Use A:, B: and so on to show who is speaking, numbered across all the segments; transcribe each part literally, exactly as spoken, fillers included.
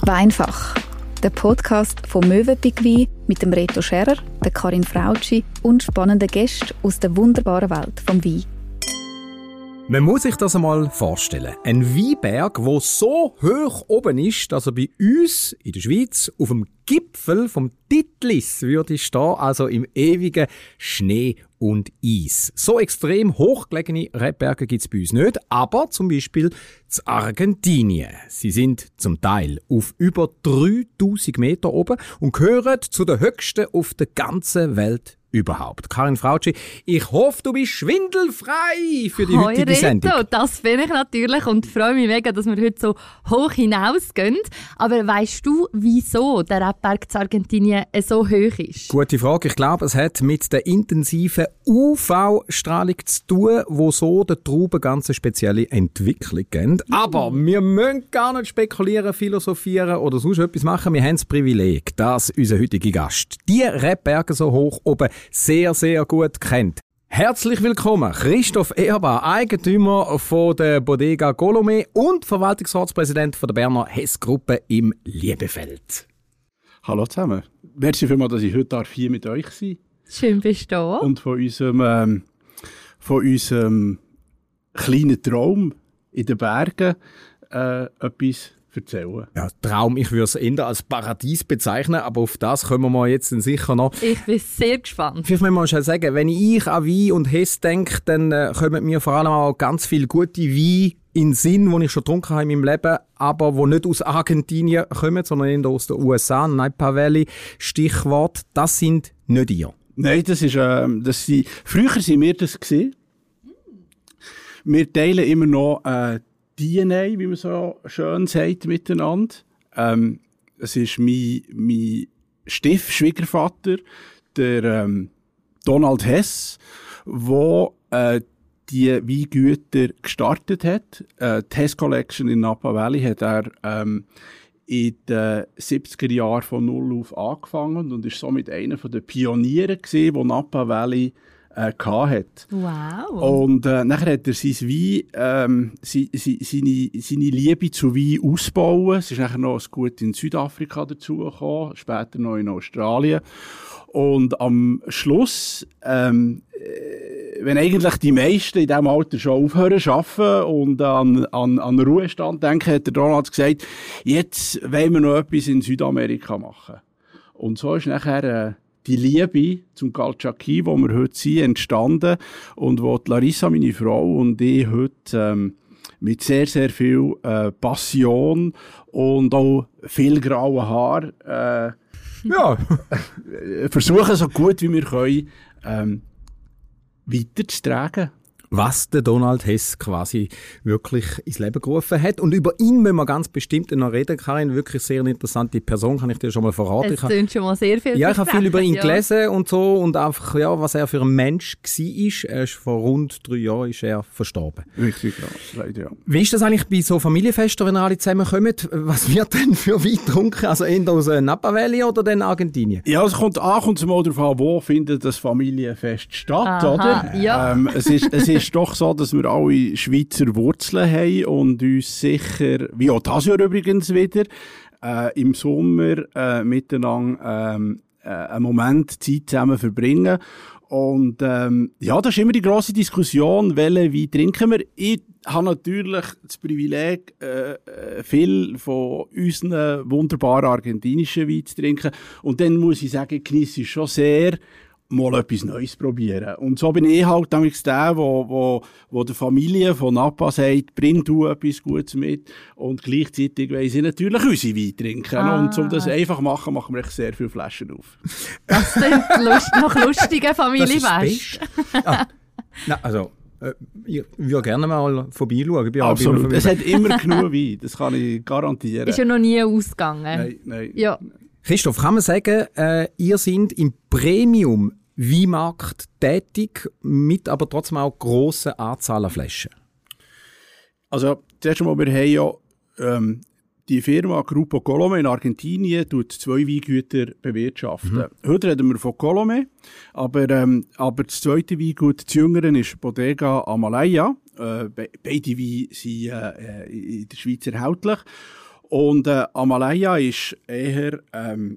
A: Weinfach, der Podcast von Mövenpick Wein mit dem Reto Scherer, der Karin Frautschi und spannenden Gästen aus der wunderbaren Welt vom Wein.
B: Man muss sich das einmal vorstellen. Ein Weinberg, der so hoch oben ist, dass er bei uns in der Schweiz auf dem Gipfel vom Titlis würde stehen, also im ewigen Schnee und Eis. So extrem hochgelegene Rebberge gibt es bei uns nicht, aber zum Beispiel in Argentinien. Sie sind zum Teil auf über dreitausend Meter oben und gehören zu den höchsten auf der ganzen Welt überhaupt. Karin Frautschi, ich hoffe, du bist schwindelfrei für die
C: Hoi,
B: heutige
C: Reto,
B: Sendung.
C: Das bin ich natürlich und freue mich mega, dass wir heute so hoch hinausgehen. Aber weißt du, wieso der Rebberg in Argentinien so hoch ist?
B: Gute Frage. Ich glaube, es hat mit der intensiven U V-Strahlung zu tun, wo so der Trauben ganz eine spezielle Entwicklung geben. Aber wir müssen gar nicht spekulieren, philosophieren oder sonst etwas machen. Wir haben das Privileg, dass unser heutiger Gast die Rebberge so hoch oben sehr, sehr gut kennt. Herzlich willkommen, Christoph Ehrbar, Eigentümer von der Bodega Colomé und Verwaltungsratspräsident von der Berner Hess-Gruppe im Liebefeld.
D: Hallo zusammen. Merci vielmals, dass ich heute hier mit euch sein darf.
C: Schön bist du da.
D: Und von unserem, ähm, von unserem kleinen Traum in den Bergen äh, etwas erzählen.
B: Ja, Traum, ich würde es eher als Paradies bezeichnen, aber auf das kommen wir jetzt sicher noch.
C: Ich bin sehr gespannt.
B: Vielleicht müssen wir schnell sagen, wenn ich an Wein und Hess denke, dann äh, kommen mir vor allem auch ganz viele gute Weine in den Sinn, die ich schon getrunken habe in meinem Leben, aber die nicht aus Argentinien kommen, sondern eher aus den U S A, Napa Valley, Stichwort, das sind nicht ihr.
D: Nein, das ist, äh, das sind, früher waren wir das gewesen. Wir teilen immer noch äh, D N A, wie man so schön sagt, miteinander. Ähm, es ist mein, mein Stiefschwiegervater, der ähm, Donald Hess, der äh, die Weingüter gestartet hat. Äh, die Hess Collection in Napa Valley hat er ähm, in den siebziger Jahren von null auf angefangen und ist somit einer der Pioniere gewesen, der Napa Valley äh, hatte.
C: Wow.
D: Und äh, nachher hat er sein Wein, ähm, seine, seine, seine Liebe zu Wein ausbauen. Es ist nachher noch ein Gut in Südafrika dazugekommen, später noch in Australien. Und am Schluss, ähm, wenn eigentlich die meisten in diesem Alter schon aufhören zu arbeiten und an, an, an Ruhestand denken, hat der Donald gesagt, jetzt wollen wir noch etwas in Südamerika machen. Und so ist nachher äh, die Liebe zum Calchaquí, wo wir heute sind, entstanden und wo die Larissa, meine Frau, und ich heute ähm, mit sehr, sehr viel äh, Passion und auch viel grauen Haar äh, ja, versuchen, so gut wie wir können, ähm, weiterzutragen.
B: Was der Donald Hess quasi wirklich ins Leben gerufen hat. Und über ihn müssen wir ganz bestimmt noch reden. Karin, wirklich sehr eine interessante Person, kann ich dir schon mal verraten.
C: Es klingt schon mal sehr viel.
B: Ja, ich habe viel über ihn
C: ja.
B: gelesen und so und einfach, ja, was er für ein Mensch war. Er ist vor rund drei Jahren ist er verstorben.
D: Richtig, ja. Leider, ja.
B: Wie ist das eigentlich bei so Familienfesten, wenn ihr alle zusammenkommen? Was wird denn für Wein getrunken? Also eher aus Napa Valley oder dann Argentinien?
D: Ja, es kommt an, kommt es mal darauf an, wo findet das Familienfest statt,
C: Aha,
D: oder?
C: Ja.
D: Ähm, es, ist, es ist doch so, dass wir alle Schweizer Wurzeln haben und uns sicher, wie auch das Jahr übrigens wieder, äh, im Sommer äh, miteinander ähm, äh, einen Moment Zeit zusammen verbringen. Und ähm, ja, das ist immer die grosse Diskussion, welche Wein trinken wir. Ich habe natürlich das Privileg, äh, viel von unseren wunderbaren argentinischen Wein zu trinken. Und dann muss ich sagen, ich genieße schon sehr, mal etwas Neues probieren. Und so bin ich halt damals der, wo, wo, wo der Familie von Napa sagt, bring du etwas Gutes mit. Und gleichzeitig wollen sie natürlich unsere Wein trinken.
C: Ah.
D: Und um das einfach zu machen, machen wir echt sehr viele Flaschen auf.
C: Das sind lust nach lustigen Familienfest.
B: ah, na, also, äh, ich würde gerne mal vorbeischauen. Ich
D: Absolut. Es hat immer genug Wein, das kann ich garantieren.
C: Ist ja noch nie ausgegangen.
D: Nein, nein.
C: Ja.
B: Christoph, kann man sagen, äh, ihr seid im Premium-Weinmarkt tätig, mit aber trotzdem auch grossen Anzahl an Flaschen?
D: Also, zuerst einmal, wir haben ja ähm, die Firma Grupo Colomé in Argentinien tut zwei Weingüter bewirtschaften. Mhm. Heute reden wir von Colomé, aber, ähm, aber das zweite Weingut, das jüngere, ist Bodega Amalaya. Äh, be- beide Weine sind äh, in der Schweiz erhältlich. Und äh, Amalaya ist eher ähm,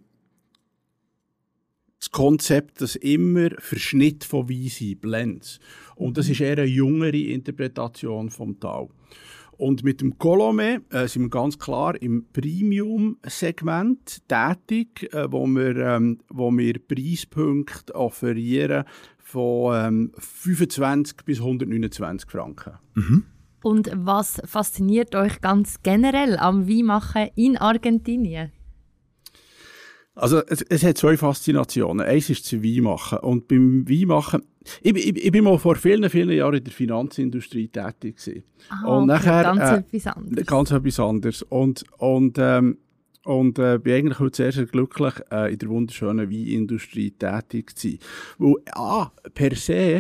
D: das Konzept, das immer Verschnitt von Wein sind, Blends. Und das ist eher eine jüngere Interpretation vom Tal. Und mit dem Colomé äh, sind wir ganz klar im Premium-Segment tätig, äh, wo, wir, ähm, wo wir Preispunkte offerieren von ähm, fünfundzwanzig bis hundertneunundzwanzig Franken.
B: Mhm.
C: Und was fasziniert euch ganz generell am Weinmachen in Argentinien?
D: Also es, es hat zwei Faszinationen. Eins ist das Weinmachen. Und beim Weinmachen, ich, ich, ich bin mal vor vielen, vielen Jahren in der Finanzindustrie tätig gewesen.
C: Ah,
D: und
C: okay,
D: nachher,
C: ganz
D: äh,
C: etwas anderes.
D: Ganz etwas anderes. Und, und, ähm, und äh, bin eigentlich heute sehr, sehr glücklich, äh, in der wunderschönen Weinindustrie tätig zu sein. Weil, ah, per se,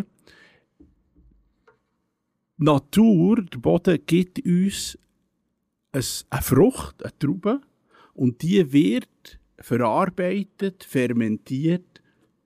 D: die Natur, der Boden gibt uns ein, eine Frucht, eine Traube, und die wird verarbeitet, fermentiert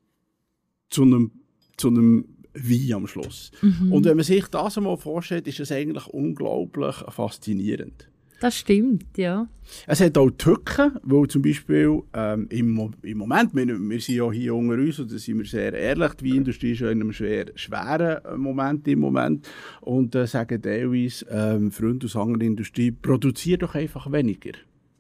D: zu einem, zu einem Wein am Schluss. Mhm. Und wenn man sich das einmal vorstellt, ist das eigentlich unglaublich faszinierend.
C: Das stimmt, ja.
D: Es hat auch Tücken, weil zum Beispiel ähm, im, im Moment, wir, wir sind ja hier unter uns, und da sind wir sehr ehrlich, die Weinindustrie ist ja in einem schwer, schweren Moment im Moment, und äh, sagen teilweise ähm, Freunde aus anderer Industrie, produziert doch einfach weniger.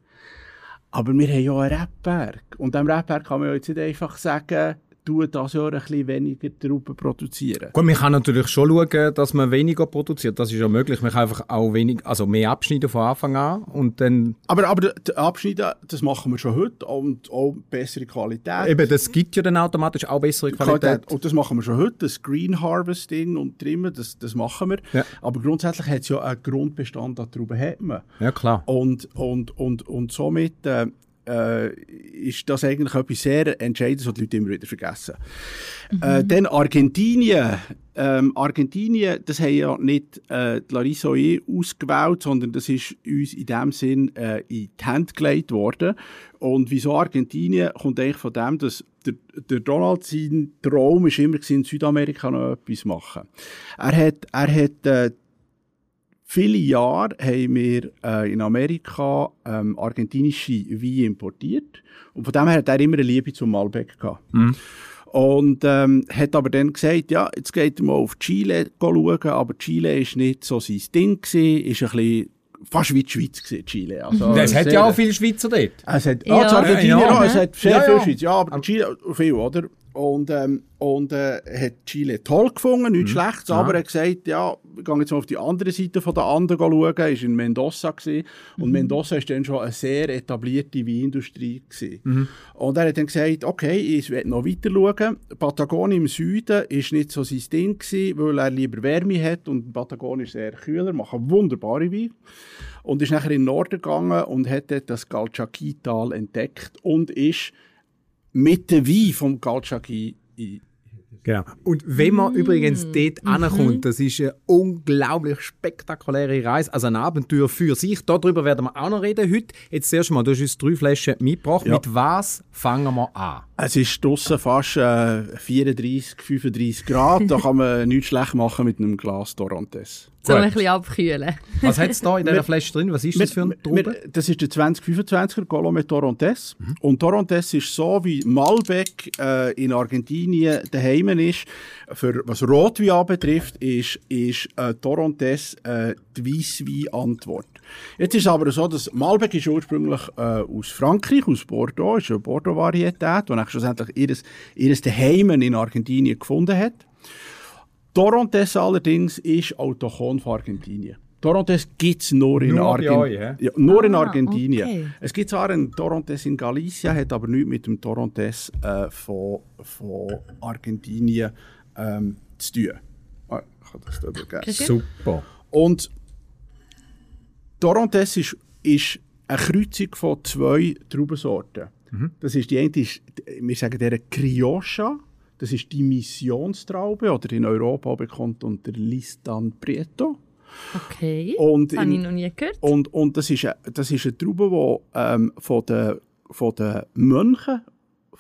D: Aber wir haben ja einen Rebberg. Und am Rebberg kann man ja jetzt nicht einfach sagen, du das Jahr ein bisschen weniger Trauben produzieren.
B: Gut, man kann natürlich schon schauen, dass man weniger produziert. Das ist ja möglich. Man kann einfach auch wenig, also mehr abschneiden von Anfang an und dann...
D: Aber, aber das Abschneiden, das machen wir schon heute, und auch bessere Qualität.
B: Eben, das gibt ja dann automatisch auch bessere Qualität.
D: Qualität. Und das machen wir schon heute. Das Green Harvesting und Trimmen, das, das machen wir.
B: Ja.
D: Aber grundsätzlich hat es ja einen Grundbestand an Trauben. Hat man.
B: Ja, klar.
D: Und, und, und, und somit... Äh, Äh, ist das eigentlich etwas sehr Entscheidendes, was die Leute immer wieder vergessen. Mhm. Äh, dann Argentinien. Ähm, Argentinien, das haben ja nicht äh, Larissa und ich ausgewählt, sondern das ist uns in dem Sinn äh, in die Hände gelegt worden. Und wieso Argentinien? Kommt eigentlich von dem, dass der, der Donald sein Traum ist immer gewesen, in Südamerika noch etwas zu machen. Er hat, er hat äh, viele Jahre haben wir äh, in Amerika ähm, argentinische Weine importiert. Und von dem her hat er immer eine Liebe zum Malbec gehabt. Mhm. Und ähm, hat aber dann gesagt, ja, jetzt geht er mal auf Chile schauen, aber Chile ist nicht so sein Ding gewesen, ist ein bisschen fast wie die Schweiz gewesen, Chile. Also,
B: es hat ja auch viele Schweizer dort.
D: Es hat,
C: ja.
D: ah, Argentinien
B: ja, ja,
D: auch, es hat sehr
B: ja,
D: viel
B: ja.
D: Schweiz, ja, aber Chile viel, oder? Und, ähm, und äh, hat Chile toll gefunden, nichts mhm. Schlechtes, ja. aber er hat gesagt, ja, wir gehen jetzt mal auf die andere Seite von der Anden schauen, er war in Mendoza gewesen, und mhm. Mendoza war dann schon eine sehr etablierte Weinindustrie gewesen. Mhm. Und er hat dann gesagt, okay, ich werde noch weiter schauen. Patagonien im Süden war nicht so sein Ding gewesen, weil er lieber Wärme hat, und Patagonien ist sehr kühler, macht wunderbare Weine. Und ist nachher in den Norden gegangen und hat dort das Calchaquí-Tal entdeckt und ist mit dem Wein vom Calchaquí in
B: Genau. Und wenn man mm. übrigens dort
C: mhm.
B: ankommt, das ist eine unglaublich spektakuläre Reise, also ein Abenteuer für sich. Darüber werden wir auch noch reden heute. Jetzt zuerst mal, du hast uns drei Flaschen mitgebracht. Ja. Mit was fangen wir an?
D: Es ist draussen fast äh, vierunddreissig, fünfunddreissig Grad. Da kann man nichts schlecht machen mit einem Glas Torrontés.
C: So ein bisschen abkühlen.
B: Was hat es da in dieser Flasche drin? Was ist das für eine Traube?
D: Das ist der zwanzig fünfundzwanziger Colomé Torrontés. Mhm. Und Torrontés ist so, wie Malbec äh, in Argentinien daheim ist. Für, was Rotwein anbetrifft, ist, ist äh, Torrontés äh, die Weisswein-Antwort. Jetzt ist es aber so, dass Malbec ist ursprünglich äh, aus Frankreich, aus Bordeaux, ist eine Bordeaux-Varietät, die schlussendlich ihres, ihres Daheim in Argentinien gefunden hat. Torrontés allerdings ist autochthon von Argentinien. Torrontés gibt es nur in Argentinien. Ja, nur ah, in Argentinien. Okay. Es gibt zwar einen Torrontés in Galicia, hat aber nichts mit dem Torrontés äh, von, von Argentinien ähm, zu tun. Ah, ich kann das da übergeben.
B: Super.
D: Und Torrontés ist, ist eine Kreuzung von zwei Traubensorten. Mhm. Das ist die eine, ist, wir sagen der Criolla. Das ist die Missionstraube, oder in Europa bekannt unter Listan Prieto.
C: Okay,
D: und
C: das habe ich noch nie gehört.
D: Und, und das, ist eine, das ist eine Traube, die ähm, von den von den Mönchen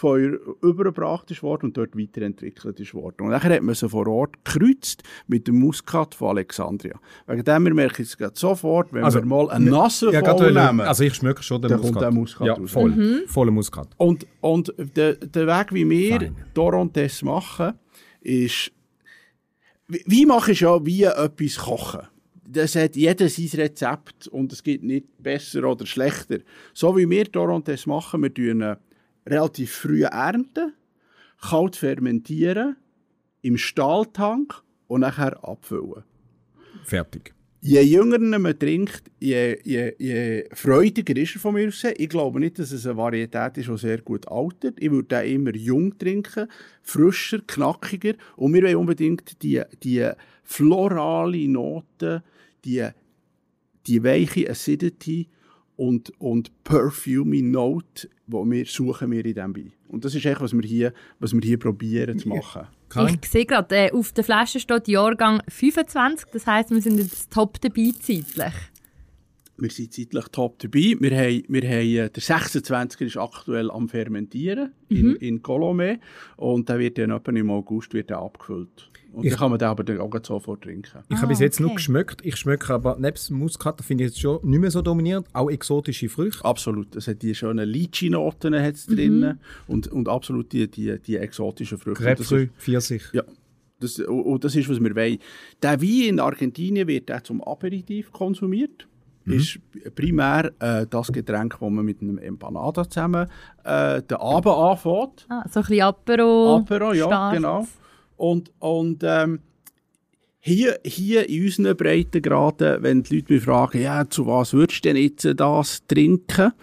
D: Lagerfeuer übergebracht ist worden und dort weiterentwickelt ist worden. Und nachher hat man sie vor Ort gekreuzt mit dem Muskat von Alexandria. Wegen dem wir merken es gerade sofort, wenn
B: also,
D: wir mal einen nassen
B: ja,
D: voll nehmen,
B: also ich schmecke schon den
D: dann
B: Muskat.
D: kommt der Muskat
B: ja,
D: raus.
B: voll,
C: Mhm.
B: voller Muskat.
D: Und, und der, der Weg, wie wir
B: Fein.
D: Dorontes machen, ist, wie, wie mache ich ja wie etwas kochen? Das hat jeder sein Rezept und es gibt nicht besser oder schlechter. So wie wir Dorontes machen, wir tun relativ früh ernten, kalt fermentieren, im Stahltank und nachher abfüllen.
B: Fertig.
D: Je jünger man trinkt, je, je, je freudiger ist er von mir aus. Ich glaube nicht, dass es eine Varietät ist, die sehr gut altert. Ich würde den immer jung trinken, frischer, knackiger. Und wir wollen unbedingt die, die florale Note, die, die weiche Acidity und, und perfumey Note, die wir suchen wir in diesem Wein. Und das ist echt, was wir hier, was wir hier probieren zu machen.
B: Karin?
C: Ich sehe gerade, äh, auf der Flasche steht Jahrgang fünfundzwanzig, das heisst, wir sind jetzt top dabei zeitlich.
D: Wir sind zeitlich top dabei. Wir haben, wir haben, der sechsundzwanziger ist aktuell am Fermentieren in,
C: Mhm.
D: in Colomé und der wird dann etwa im August wird der abgefüllt. Und
B: Ich-
D: dann kann man den aber dann auch sofort trinken.
B: Ich
C: Ah,
B: habe bis jetzt
C: okay.
B: nur geschmeckt. Ich schmecke aber nebst Muskat, da finde ich jetzt schon nicht mehr so dominierend. Auch exotische Früchte.
D: Absolut. Es hat die schönen Litchi-Noten hat's
C: Mhm.
D: drin und, und absolut die, die, die exotischen Früchte. Und das
B: Grapefruit,
D: ist-
B: Pfirsich.
D: Ja, das, und und das ist, was wir wollen. Der Wein in Argentinien wird auch zum Aperitif konsumiert.
B: Mhm.
D: Ist primär äh, das Getränk, das man mit einem Empanada zusammen äh, den Abend anfängt.
C: Ah, so ein bisschen Apero.
D: Apero, ja,
C: Start.
D: genau. Und, und ähm, hier, hier in unseren Breitengraden, wenn die Leute mich fragen, ja, zu was würdest du denn jetzt das trinken?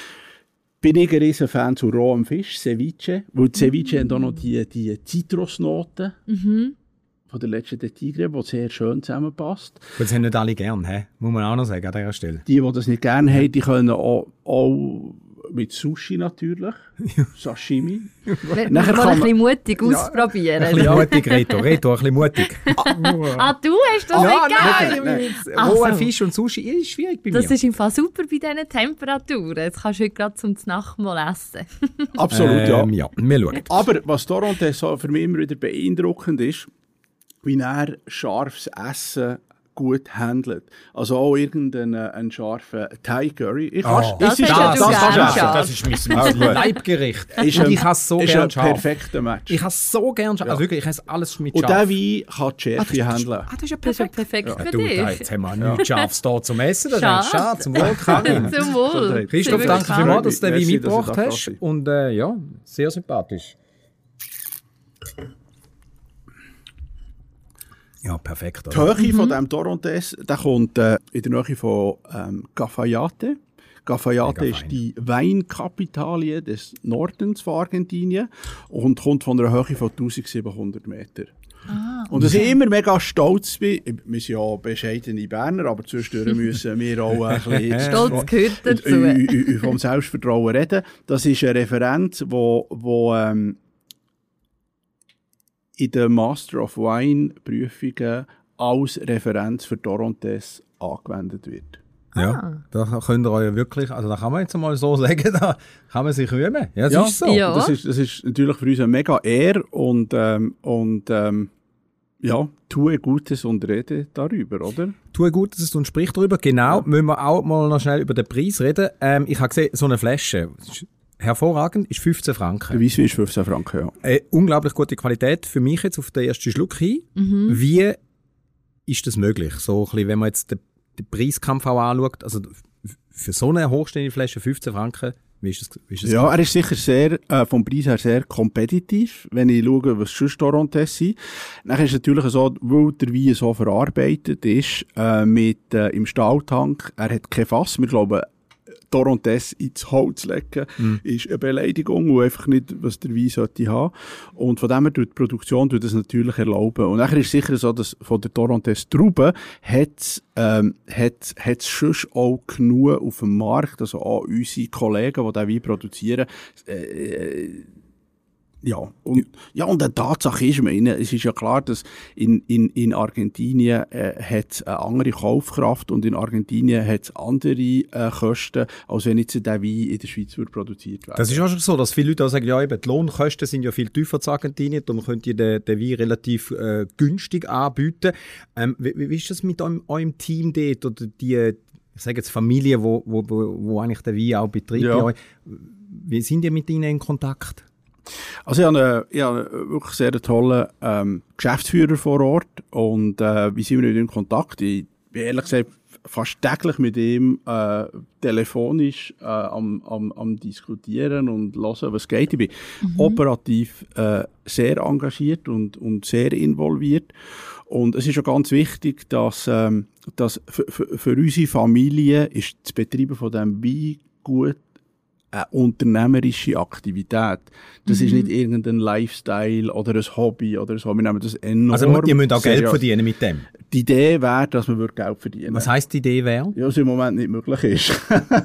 D: Bin ich ein riesen Fan zu rohem Fisch, Ceviche. Weil die Ceviche haben auch noch die, die Zitrusnoten
C: Mhm.
D: von der letzten Tigre, die sehr schön zusammenpasst.
B: Das haben nicht alle gern, he? Muss man auch noch sagen an dieser Stelle.
D: Die, die das nicht gerne haben, die können auch, auch mit Sushi natürlich, Sashimi.
C: Wenn
D: Nachher
C: mal
D: kann
C: ein
D: man-
C: bisschen mutig ausprobieren.
B: Ein bisschen mutig, Reto. Reto, ein bisschen mutig.
C: Ah, du hast das
B: Ja,
C: nicht gern?
B: nein,
C: Ach
B: roher
C: so.
B: Fisch und Sushi ist schwierig bei
C: Das
B: mir.
C: ist im Fall super bei diesen Temperaturen. Jetzt kannst du heute gerade zum Nacht mal essen.
D: Absolut, ja.
B: ähm, ja, wir schauen.
D: Aber was Dorontes so für mich immer wieder beeindruckend ist, wie er scharfes Essen gut handelt. Also auch irgendeinen ein scharfen Thai Curry. Ich kannst,
B: Oh,
C: das
D: es ist
C: hast ja
D: das,
C: du
D: das kannst du
C: gern
D: essen.
C: scharf.
B: Das ist mein, mein Leibgericht.
D: Ist
B: Und
D: ein-
B: ich habe es so
D: ist
B: gerne
D: ein
B: scharf.
D: perfekter Match.
B: Ich habe es so gerne scharf. Also wirklich, ich esse alles mit
D: Und
B: scharf.
D: dieser Wein kann die Schärfe handeln.
B: Ah, das ist ja
C: Das ist ja
B: perfekt.
C: perfekt
B: Ja,
C: für
B: du, da,
C: dich.
B: jetzt haben wir nichts Scharfes da zum Essen. Das ist
C: Schade.
B: eigentlich schade. Zum Wohl, Karin.
C: Zum Wohl.
B: Christoph,
C: Sind wir
B: danke
C: gespannt.
B: vielmals, dass du den Wein
D: Merci, dass ich
B: mitgebracht
D: da
B: hast.
D: kann.
B: Und äh, ja, sehr sympathisch. Ja, perfekt.
D: Die Höhe von diesem Dorontes, der kommt äh, in der Nähe von ähm, Cafayate. Cafayate
B: Mega
D: ist
B: fein.
D: die Weinkapitalie des Nordens von Argentinien und kommt von einer Höhe von eintausendsiebenhundert Meter.
C: Ah,
D: Und dass ich immer mega stolz bin, wir sind ja bescheidene Berner, aber zwischendurch müssen wir auch ein bisschen
C: Stolz gehört dazu.
D: ü- ü- ü- vom Selbstvertrauen reden. Das ist eine Referenz, wo, wo ähm, in den Master of Wine Prüfungen als Referenz für Dorontes angewendet wird.
B: Ja, da könnt ihr euch wirklich, also da kann man jetzt mal so sagen, da kann man sich rühmen. Ja, das
D: Ja.
B: ist so.
C: Ja.
D: Das ist, das ist natürlich für uns eine mega Ehre und, ähm, und ähm, ja, tue Gutes und rede darüber, oder?
B: Tue Gutes und sprich darüber. Genau,
D: Ja.
B: müssen wir auch mal noch schnell über den Preis reden. Ähm, ich habe gesehen, so eine Flasche, ist hervorragend, ist fünfzehn
D: Der
B: Franken.
D: Weisswein ist fünfzehn Franken, ja.
B: Äh, unglaublich gute Qualität für mich jetzt auf den ersten Schluck hin. Wie ist das möglich? So ein bisschen, wenn man jetzt den, den Preiskampf auch anschaut, also f- für so eine hochstehende Flasche fünfzehn Franken, wie ist das? Wie ist das
D: Ja, er ist sicher sehr, äh, vom Preis her sehr kompetitiv, wenn ich schaue, was sonst Dorontes sind. Dann ist es natürlich so, weil der Wein so verarbeitet ist, äh, mit, äh, im Stahltank, er hat kein Fass, wir glauben, Dorontes ins Holz legen, ist eine Beleidigung und einfach nicht, was der Wein sollte haben. Und von dem her tut die Produktion tut das natürlich erlauben. Und nachher ist es sicher so, dass von der Dorontes Trauben hat's, ähm, hat, hat's sonst auch genug auf dem Markt, also auch unsere Kollegen, die diesen Wein produzieren, äh, Ja, und, ja, und eine Tatsache ist, meine, es ist ja klar, dass in, in, in Argentinien äh, hat eine andere Kaufkraft und in Argentinien hat es andere äh, Kosten, als wenn jetzt der Wein in der Schweiz wird produziert werden.
B: Das ist auch schon so, dass viele Leute auch sagen, ja, eben, die Lohnkosten sind ja viel tiefer in Argentinien, darum könnt ihr den, den Wein relativ äh, günstig anbieten. Ähm, wie, wie ist das mit eurem, eurem Team dort oder die, ich sage jetzt Familie, wo, wo, wo, wo eigentlich den Wein auch betreibt?
D: Ja.
B: Wie sind ihr mit ihnen in Kontakt?
D: Also ich habe, einen, ich habe einen wirklich sehr tollen ähm, Geschäftsführer vor Ort und äh, wie sind wir mit ihm in Kontakt? Ich bin ehrlich gesagt fast täglich mit ihm äh, telefonisch äh, am, am, am diskutieren und hören, was geht. Ich bin mhm. operativ äh, sehr engagiert und, und sehr involviert. Und es ist auch ganz wichtig, dass, ähm, dass für, für, für unsere Familie ist das Betreiben von diesem Wein gut eine unternehmerische Aktivität. Das mhm. ist nicht irgendein Lifestyle oder ein Hobby oder so. Wir nehmen das enorm.
B: Also ihr müsst auch Geld verdienen mit dem?
D: Die Idee wäre, dass man Geld verdienen würde.
B: Was heisst die Idee wäre?
D: Ja, was im Moment nicht möglich ist.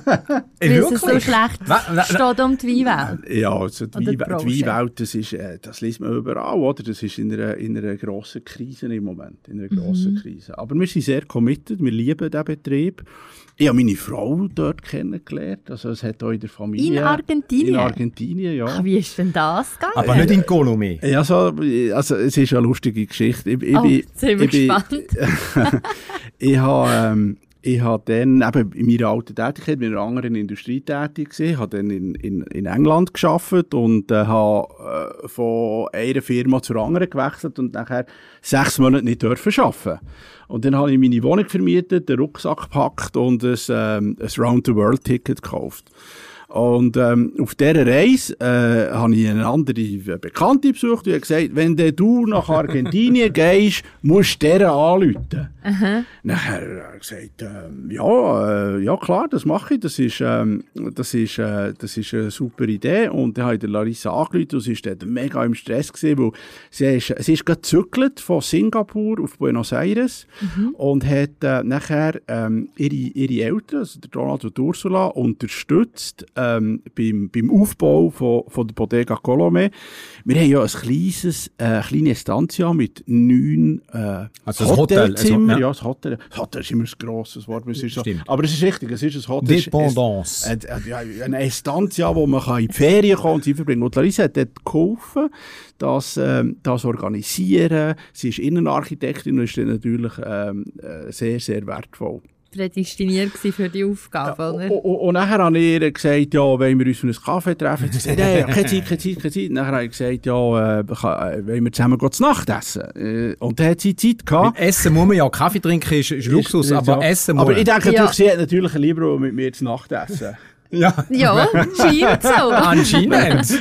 C: Weil es so schlecht steht um die Weinwelt.
D: Ja, also die, Wein, die Weinwelt, das, ist, das liest man überall, oder? Das ist in einer, in einer grossen Krise im Moment. In einer grossen mhm. Krise. Aber wir sind sehr committed, wir lieben diesen Betrieb. Ich habe meine Frau dort kennengelernt. Also es hat auch in der Familie...
C: In Argentinien?
D: In Argentinien, ja.
C: Ach, wie ist denn das gegangen?
B: Aber nicht in Colombia?
D: Ja, so, also es ist eine lustige Geschichte. Ich, ich
C: oh,
D: bin,
C: sind wir
D: ich
C: gespannt.
D: Bin, ich habe... Ähm, Ich habe dann eben in meiner alten Tätigkeit mit einer anderen Industrie tätig gewesen, habe dann in, in, in England gearbeitet und äh, habe äh, von einer Firma zur anderen gewechselt und nachher sechs Monate nicht dürfen arbeiten. Und dann habe ich meine Wohnung vermietet, den Rucksack gepackt und ein, ähm, ein Round-the-World-Ticket gekauft. Und ähm, auf dieser Reise äh, habe ich eine andere Bekannte besucht und habe gesagt, wenn du nach Argentinien gehst, musst du deren anrufen. Uh-huh. Nachher hat er gesagt, äh, ja, äh, ja klar, das mache ich, das ist, ähm, das ist, äh, das ist eine super Idee. Und dann habe ich der Larissa angerufen und sie war dann mega im Stress gewesen, weil sie ist, sie ist gerade gezügelt von Singapur auf Buenos Aires uh-huh. und hat äh, nachher ähm, ihre, ihre Eltern, also der Donald und Ursula, unterstützt Ähm, beim, beim Aufbau von, von der Bodega Colomé. Wir haben ja ein kleines, äh, kleine Estancia mit neun äh,
B: also Hotelzimmern.
D: Also, ja, das Hotel. Das Hotel ist immer ein grosses Wort. Es ist so, aber es ist richtig, es ist ein Hotel.
B: Dependance.
D: Es, äh, ja, eine Estancia, wo man kann in die Ferien kommen und sie verbringen. Und Larissa hat dort geholfen, das, ähm, das organisieren. Sie ist Innenarchitektin und ist dann natürlich ähm, sehr, sehr wertvoll.
C: Prädestiniert für die Aufgabe,
D: ja,
C: oder?
D: Und, und, und nachher habe ich ihr gesagt, ja, wollen wir uns für einen Kaffee treffen? Sie gesagt, ja, keine Zeit, keine Zeit, keine Zeit. Nachher habe ich gesagt, ja, äh, wollen wir zusammen zu Nacht essen? Äh, und dann hat sie Zeit gehabt.
B: Mit Essen muss man ja, Kaffee trinken ist, ist Luxus, ist, aber ja. Essen muss
D: Aber ich denke
C: ja.
D: natürlich, sie hat natürlich lieber mit mir zu Nacht essen.
B: Ja,
C: ja scheint so.
B: Anscheinend.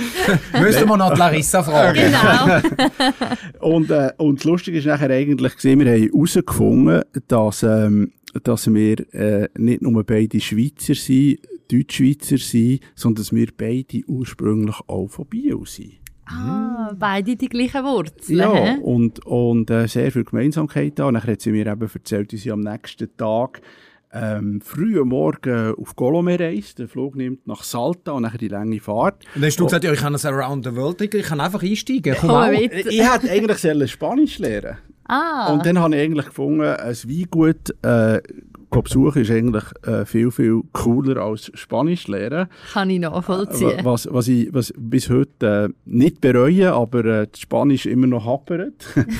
B: Müssen wir noch die Larissa fragen.
C: Genau.
D: und, äh, und das Lustige ist nachher eigentlich gesehen, wir haben herausgefunden, dass, ähm, dass wir äh, nicht nur beide Schweizer sind, Deutschschweizer sind, sondern dass wir beide ursprünglich auch von Biel sind.
C: Ah, beide die gleichen Wurzeln.
D: Ja,
C: he?
D: und, und äh, sehr viel Gemeinsamkeit da. Und dann hat sie mir eben erzählt, dass sie am nächsten Tag Ähm, früh am Morgen auf Colomé reist, der Flug nimmt nach Salta und nachher die lange Fahrt.
B: Und dann hast du oh. gesagt, ja, ich kann ein Around-the-World-Ticket, ich kann einfach einsteigen. Komm
C: oh,
B: ich
D: ich hätte eigentlich sollen Spanisch lernen.
C: Ah.
D: Und dann habe ich eigentlich gefunden, ein Weingut äh, besuchen ist eigentlich äh, viel, viel cooler als Spanisch lernen.
C: Kann ich nachvollziehen.
D: Was, was ich was bis heute äh, nicht bereue, aber äh, Spanisch immer noch happert.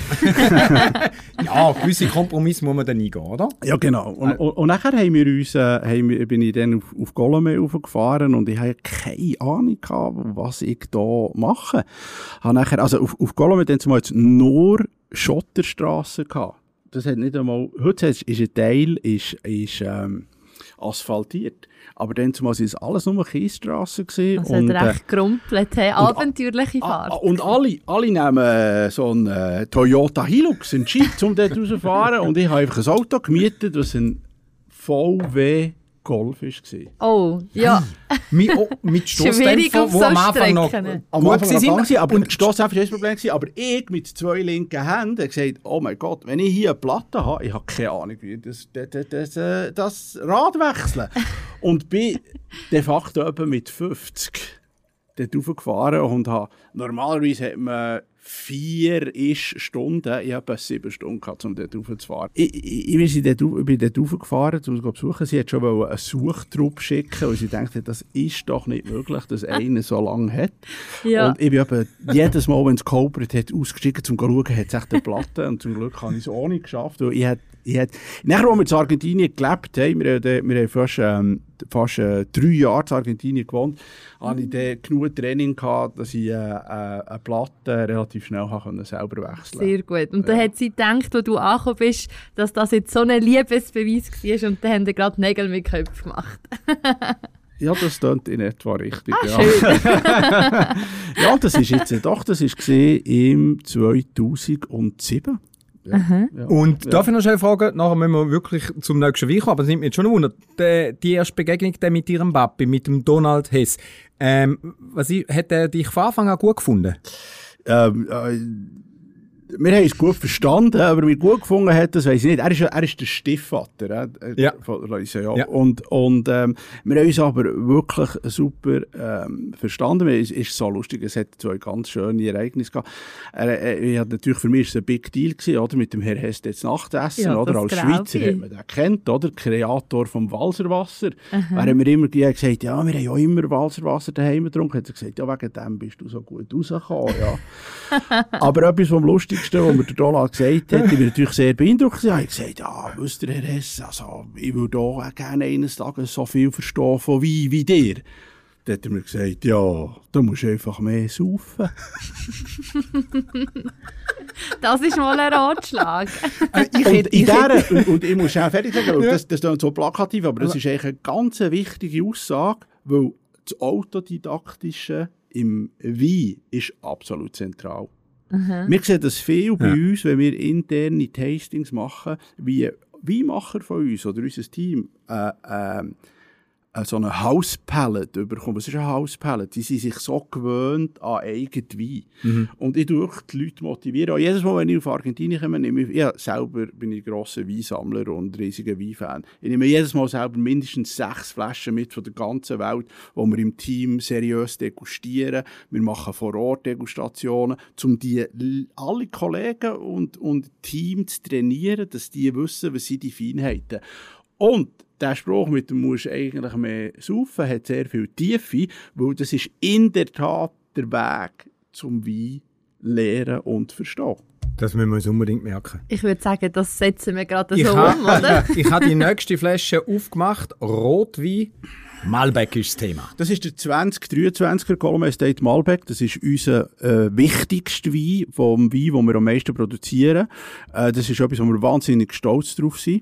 B: Ja, gewisse Kompromisse muss man dann eingehen, oder?
D: Ja, genau. Und, und, und nachher haben wir uns, äh, haben wir, bin ich dann auf, auf Colomé raufgefahren und ich hatte keine Ahnung gehabt, was ich da mache. Habe nachher, also auf, auf Colomé dann zumal jetzt nur Schotterstrassen gehabt. Das hat nicht einmal, heute ist ein Teil ist, ist, ähm, asphaltiert. Aber dann zumal sind es alles nur Kiesstrassen gewesen.
C: Also
D: und,
C: recht äh, gerumpelt, hey, abenteuerliche
D: a,
C: Fahrt.
D: a, und alle, alle nehmen äh, so einen äh, Toyota Hilux, einen Jeep, um dort rauszufahren. Und ich habe einfach ein Auto gemietet, das ein V W Golf war.
C: Oh, ja.
B: mit oh, mit Stossdämpfer,
C: wo
B: so am Anfang noch
C: Strecken.
D: Am Anfang noch gang sind, aber Stossdämpfer war das Problem. Aber ich mit zwei linken Händen habe gesagt, oh mein Gott, wenn ich hier eine Platte habe, ich habe keine Ahnung, wie das, das, das, das, das Rad wechseln. Und bin de facto etwa mit fünfzig dort raufgefahren und habe, normalerweise hat man vier Stunden, ich habe sieben Stunden gehabt, um dort raufzufahren. Ich, ich, ich, bin dort, ich bin dort raufgefahren, um zu besuchen. Sie hat schon einen Suchtrupp schicken, weil sie dachte, das ist doch nicht möglich, dass einer so lange hat. Ja. Und ich bin eben jedes Mal, wenn es geholpert hat, ausgestiegen, um zu schauen, hat es echt eine Platte. Und zum Glück habe ich es auch nicht geschafft. Weil ich hätte, ich hätte, nachher, als wir in Argentinien gelebt haben, wir, wir haben fast, ähm, fast äh, drei Jahre in Argentinien gewohnt, mhm. hatte ich dann genug Training gehabt, dass ich äh, äh, eine Platte relativ schnell habe selber wechseln konnte.
C: Sehr gut. Und dann ja. hat sie gedacht, als du angekommen bist, dass das jetzt so ein Liebesbeweis war und dann haben sie gerade Nägel mit Köpfen gemacht.
D: Ja, das klingt in etwa richtig.
C: Ah,
D: ja.
C: Schön.
D: Ja, das ist jetzt doch, das war im zweitausendsieben. Ja, ja,
B: und
D: ja.
B: darf ich noch schnell fragen, nachher müssen wir wirklich zum nächsten Wein kommen, aber es nimmt mich jetzt schon ein Wunder, die, die erste Begegnung mit ihrem Papi, mit dem Donald Hess, ähm, was ich, hat er dich von Anfang an gut gefunden?
D: Ähm, äh, wir haben es gut verstanden, aber wie gut gefunden hat, das weiss ich nicht. Er ist, er ist der Stiefvater äh,
B: ja.
D: von Lisa, ja.
B: ja.
D: Und, und ähm, wir haben uns aber wirklich super ähm, verstanden. Es ist so lustig, es hat zwei ganz schöne Ereignisse gehabt. Er, er, natürlich für mich war es ein Big Deal gewesen, oder? Mit dem Herr Hess das Nachtessen,
C: ja,
D: oder? Als Schweizer
C: ich.
D: hat man den kennt, oder? Kreator vom Walserwasser. Er hat mir immer gesagt, ja, wir haben ja immer Walserwasser daheim getrunken. Hat er gesagt, ja, wegen dem bist du so gut rausgekommen, ja. Aber etwas vom Lustigsten, was mir der Donald gesagt hat, ich war natürlich sehr beeindruckt. Ich habe gesagt, ja, wisst ihr, Herr Hess, also, ich würde auch gerne eines Tages so viel verstehen von Wein wie dir. Dann hat er mir gesagt, ja, du musst einfach mehr saufen.
C: Das ist mal ein Ratschlag.
D: ich und, in der, und, und ich muss auch fertig sagen, das, das ist so plakativ, aber das ist eigentlich eine ganz wichtige Aussage, weil das Autodidaktische im Wein ist absolut zentral. Mhm. Wir sehen das viel bei ja. uns, wenn wir interne Tastings machen, wie Weinmacher von uns oder unser Team äh, äh, so eine House-Palette bekommen. Was ist eine House-Palette? Die sind sich so gewöhnt an eigenen Wein. Mhm. Und ich tue die Leute motivieren. Auch jedes Mal, wenn ich auf Argentinien komme, nehme ich, ja, selber bin ich grosser Weinsammler und riesiger Weinfan. Ich nehme jedes Mal selber mindestens sechs Flaschen mit von der ganzen Welt, die wir im Team seriös degustieren. Wir machen vor Ort Degustationen, um die alle Kollegen und, und Team zu trainieren, dass die wissen, was sind die Feinheiten. Und der Spruch mit dem «musst eigentlich mehr saufen» hat sehr viel Tiefe, weil das ist in der Tat der Weg zum Wein lernen und verstehen.
B: Das müssen wir uns unbedingt merken.
C: Ich würde sagen, das setzen wir gerade
B: ich
C: so
B: ha,
C: um, oder?
B: Ich habe die nächste Flasche aufgemacht, Rotwein. Malbec ist das Thema.
D: Das ist der zwanzig dreiundzwanziger Colomé Estate Malbec. Das ist unser äh, wichtigster Wein vom Wein, den wir am meisten produzieren. Äh, das ist etwas, wo wir wahnsinnig stolz drauf sind.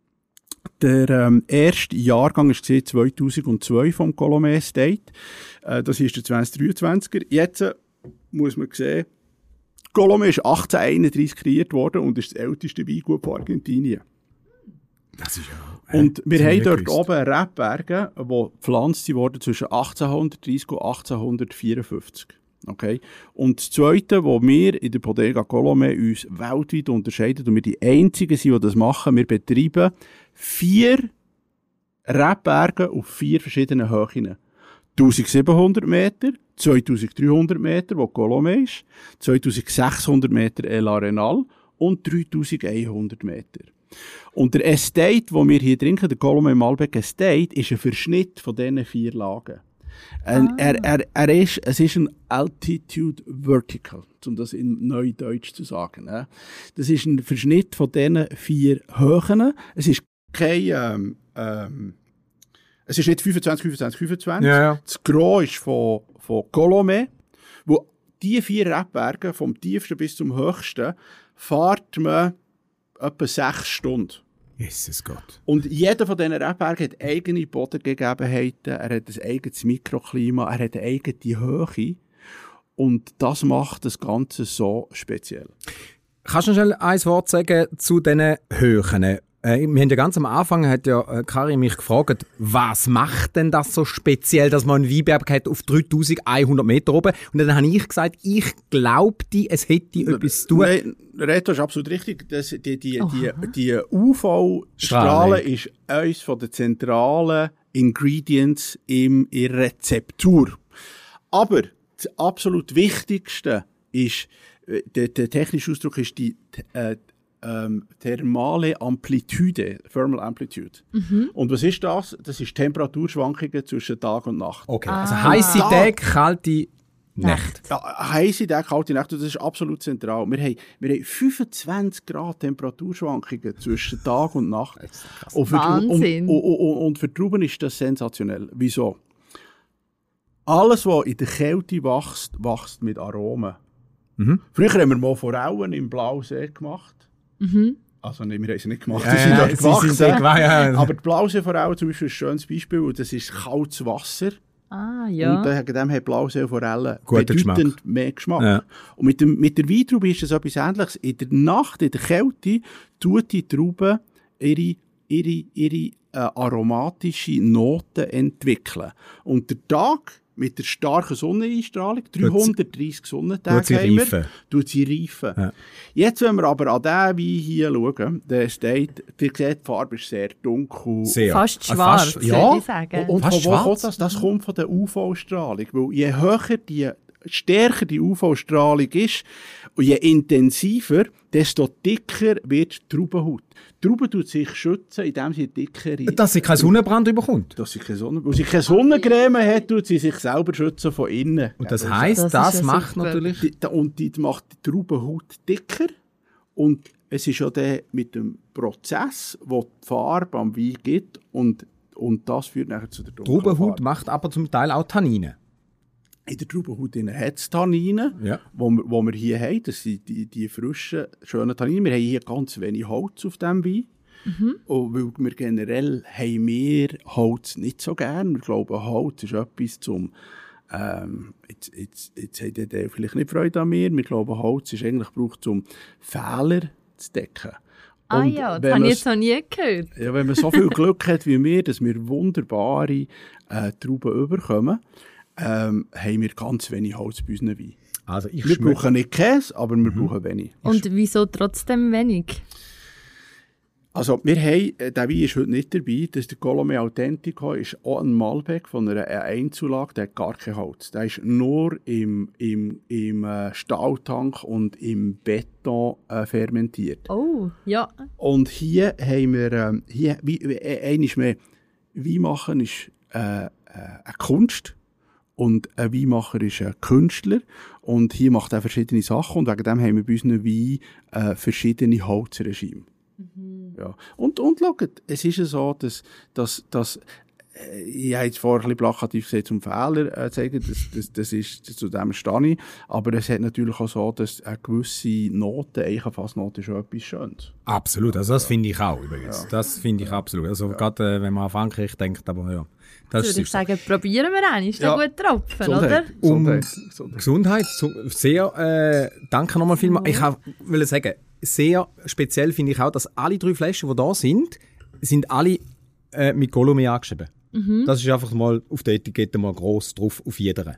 D: Der ähm, erste Jahrgang war zweitausendzwei vom Colomé Estate. Äh, das ist der zwanzig dreiundzwanziger. Jetzt äh, muss man sehen, Colomé ist achtzehnhunderteinunddreißig kreiert worden und ist das älteste Weingut von Argentinien.
B: Das ist ja...
D: Und wir haben dort gewusst. Oben Rebberge, die gepflanzt wurden zwischen achtzehnhundertdreißig und achtzehnhundertvierundfünfzig. Okay. Und das Zweite, wo wir in der Bodega Colomé uns weltweit unterscheiden und wir die Einzigen sind, die das machen, wir betreiben vier Rebberge auf vier verschiedenen Höhen. eintausendsiebenhundert Meter, zweitausenddreihundert Meter, wo Colomé ist, zweitausendsechshundert Meter El Arenal und dreitausendeinhundert Meter. Und der Estate, den wir hier trinken, der Colomé Malbec Estate, ist ein Verschnitt von diesen vier Lagen. Ah. Er, er, er ist, es ist ein Altitude Vertical, um das in Neudeutsch zu sagen. Ne? Das ist ein Verschnitt von diesen vier Höhen. Es ist kein, ähm, ähm, es ist nicht fünfundzwanzig, fünfundzwanzig, fünfundzwanzig.
B: Ja, ja.
D: Das Gros ist von, von Colomé, wo die vier Rebberge, vom tiefsten bis zum höchsten, fährt man etwa sechs Stunden.
B: Jesus Gott.
D: Und jeder von diesen Rebbergen hat eigene Bodengegebenheiten, er hat ein eigenes Mikroklima, er hat eine eigene Höhe. Und das macht das Ganze so speziell.
B: Kannst du noch schnell ein Wort sagen zu diesen Höhen? Äh, wir haben ja ganz am Anfang, hat ja äh, Karin mich gefragt, was macht denn das so speziell, dass man einen Weinberg hat auf dreitausendeinhundert Meter oben? Und dann habe ich gesagt, ich glaubte, es hätte
D: N-
B: etwas zu tun.
D: Nein, Reto ist absolut richtig. Das, die die, die, die, die U V-Strahlen ist eines der zentralen Ingredients in ihrer Rezeptur. Aber das absolut Wichtigste ist, der, der technische Ausdruck ist die äh, ähm, thermale Amplitude, Thermal Amplitude. Mhm. Und was ist das? Das ist Temperaturschwankungen zwischen Tag und Nacht.
B: Okay, also ah. heisse Tage, kalte Nacht.
D: Ja, heisse Tage, kalte Nacht, das ist absolut zentral. Wir haben, wir haben fünfundzwanzig Grad Temperaturschwankungen zwischen Tag und Nacht. Und für,
C: Wahnsinn.
D: Und, und, und, und für Trauben ist das sensationell. Wieso? Alles, was in der Kälte wächst, wächst mit Aromen. Mhm. Früher haben wir mal Forellen im Blausee gemacht. Mhm. Also nein, wir haben sie nicht gemacht,
B: ja,
D: die sind
B: ja,
D: dort gewachsen.
B: sind ja.
D: Aber die Blauseeforellen zum Beispiel ist ein schönes Beispiel, und das ist kaltes Wasser.
C: Ah, ja.
D: Und wegen dem haben Blauseeforellen
B: bedeutend
D: Geschmack. mehr Geschmack. Ja. Und mit, dem, mit der Weintraube ist es etwas Ähnliches. In der Nacht, in der Kälte, tut die Traube ihre, ihre, ihre äh, aromatische Noten entwickeln. Und der Tag mit der starken Sonneneinstrahlung, dreihundertdreißig Sonnentage haben wir, tut sie reifen. Ja. Jetzt, wenn wir aber an diesen Wein hier schauen, der steht, ihr seht, die Farbe ist sehr dunkel.
C: Sehr. Fast schwarz,
B: fast, ja.
C: würde ich sagen.
D: Und, und
B: fast
D: von wo
B: schwarz?
D: kommt das? Das kommt von der U V-Strahlung. Weil je höher die, stärker die U V-Strahlung ist und je intensiver, desto dicker wird die Traubenhaut. Die Traube tut sich schützen, indem sie dickere...
B: Dass sie keinen Sonnenbrand bekommt?
D: Dass sie keine Sonne, weil sie keine Sonnencreme hat, tut sie sich selber schützen von innen.
B: Und das heisst, das, das, das macht
C: super.
B: natürlich...
D: Die, und die macht die Traubenhaut dicker. Und es ist ja der mit dem Prozess, der die Farbe am Wein gibt. Und, und das führt nachher zu der dunklen
B: Traubenhaut
D: Farbe.
B: macht aber zum Teil auch Tannine.
D: In der Traubenhaut hat es Tannine,
B: ja.
D: wo, wir, wo wir hier haben. Das sind die, die frischen, schönen Tannine. Wir haben hier ganz wenig Holz auf diesem Wein. Mhm. Und weil wir generell haben wir Holz nicht so gern. Wir glauben, Holz ist etwas zum... Ähm, jetzt, jetzt, jetzt hat ihr vielleicht nicht Freude an mir. Wir glauben, Holz ist eigentlich gebraucht, um Fehler zu decken.
C: Ah und ja, das habe ich jetzt noch nie gehört.
D: Ja, wenn man so viel Glück hat wie wir, dass wir wunderbare äh, Trauben bekommen, ähm, haben wir ganz wenig Holz bei unseren Wein.
B: Also ich
D: wir brauchen nicht Käse, aber wir mhm. brauchen wenig.
C: Und wieso trotzdem wenig?
D: Also wir haben, der Wein ist heute nicht dabei, das ist der Colomé Authentico, ist auch ein Malbec von einer Einzulage, der hat gar kein Holz. Der ist nur im, im, im äh, Stahltank und im Beton äh, fermentiert.
C: Oh, ja.
D: Und hier haben wir, ähm, hier, wie, äh, einmal mehr, Wein machen ist äh, äh, eine Kunst. Und ein Weinmacher ist ein Künstler und hier macht er verschiedene Sachen und wegen dem haben wir bei unseren Wein äh, verschiedene Holzregime. Mhm. Ja. Und, und schaut, es ist ja so, dass, dass, dass äh, ich habe jetzt vorher ein bisschen plakativ gesagt, zum Fehler äh, zeigen, das, das, das ist, das, zu dem stehe ich, aber es hat natürlich auch so, dass eine gewisse Note, Eichenfassnote ist schon etwas Schönes.
B: Absolut, also das ja. finde ich auch übrigens. Ja. Das finde ich absolut. Also ja. gerade äh, wenn man an Frankreich denkt, aber ja. Das
C: würde ich sagen, probieren wir einen. Ist ja. gut Tropfen,
D: Gesundheit.
C: oder?
B: Um Gesundheit. Gesundheit. Sehr, äh, danke nochmal vielmals. Ich will sagen, sehr speziell finde ich auch, dass alle drei Flaschen, die da sind, sind alle äh, mit Colomé angeschrieben. Mhm. Das ist einfach mal auf der Etikette mal gross drauf, auf jeder.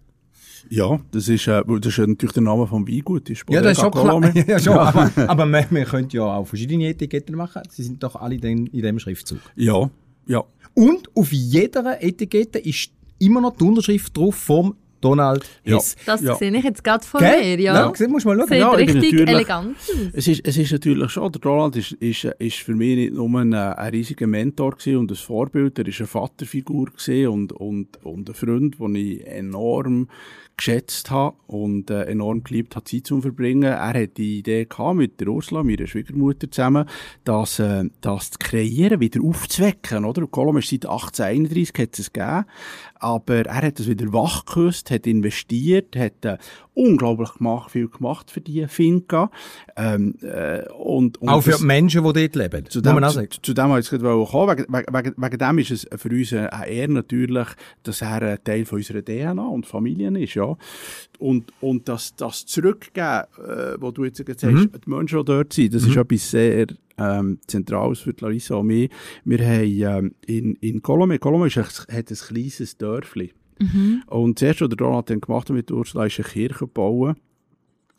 D: Ja, das ist, äh, das ist natürlich der Name vom Weingut.
B: Ja, das ist schon klar. Ja, schon, aber aber man, man könnte ja auch verschiedene Etiketten machen. Sie sind doch alle in, in dem Schriftzug.
D: Ja, ja.
B: Und auf jeder Etikette ist immer noch die Unterschrift drauf vom Donald Hess.
C: Ja. Das
D: ja.
C: sehe ich jetzt gerade vor
B: Gell?
C: mir. Ja,
B: ja musst du mal schauen.
C: Sieht
D: ja,
C: richtig elegant aus.
D: Es ist, es ist natürlich schon, der Donald ist, ist, ist für mich nicht nur ein, ein riesiger Mentor und ein Vorbild, er war eine Vaterfigur und, und, und ein Freund, den ich enorm geschätzt habe und äh, enorm geliebt habe, Zeit zu verbringen. Er hat die Idee gehabt, mit der Ursula, meiner Schwiegermutter zusammen, das, äh, das zu kreieren, wieder aufzuwecken, oder? Colomé ist seit achtzehnhunderteinunddreissig hat es gegeben, aber er hat es wieder wachgeküsst, hat investiert, hat äh, unglaublich gemacht, viel gemacht für die Finca. Ähm, äh, und, und
B: auch für das, die Menschen, die dort leben.
D: Zu dem, zu, zu dem wollte ich jetzt kommen. Wegen, wegen, wegen dem ist es für uns eine Ehre natürlich, dass er ein Teil von unserer D N A und Familien ist. Ja. Und, und das, das Zurückgeben, äh, was du jetzt gesagt hast, mhm. die Menschen, die dort sind, das mhm. ist etwas sehr ähm, Zentrales für Larissa und mich. Wir haben ähm, in, in Colomé, Colomé ist ein, hat ein kleines Dörfli. Mhm. Und das erste, was der Donald dann gemacht hat mit Ursula, ist eine Kirche bauen.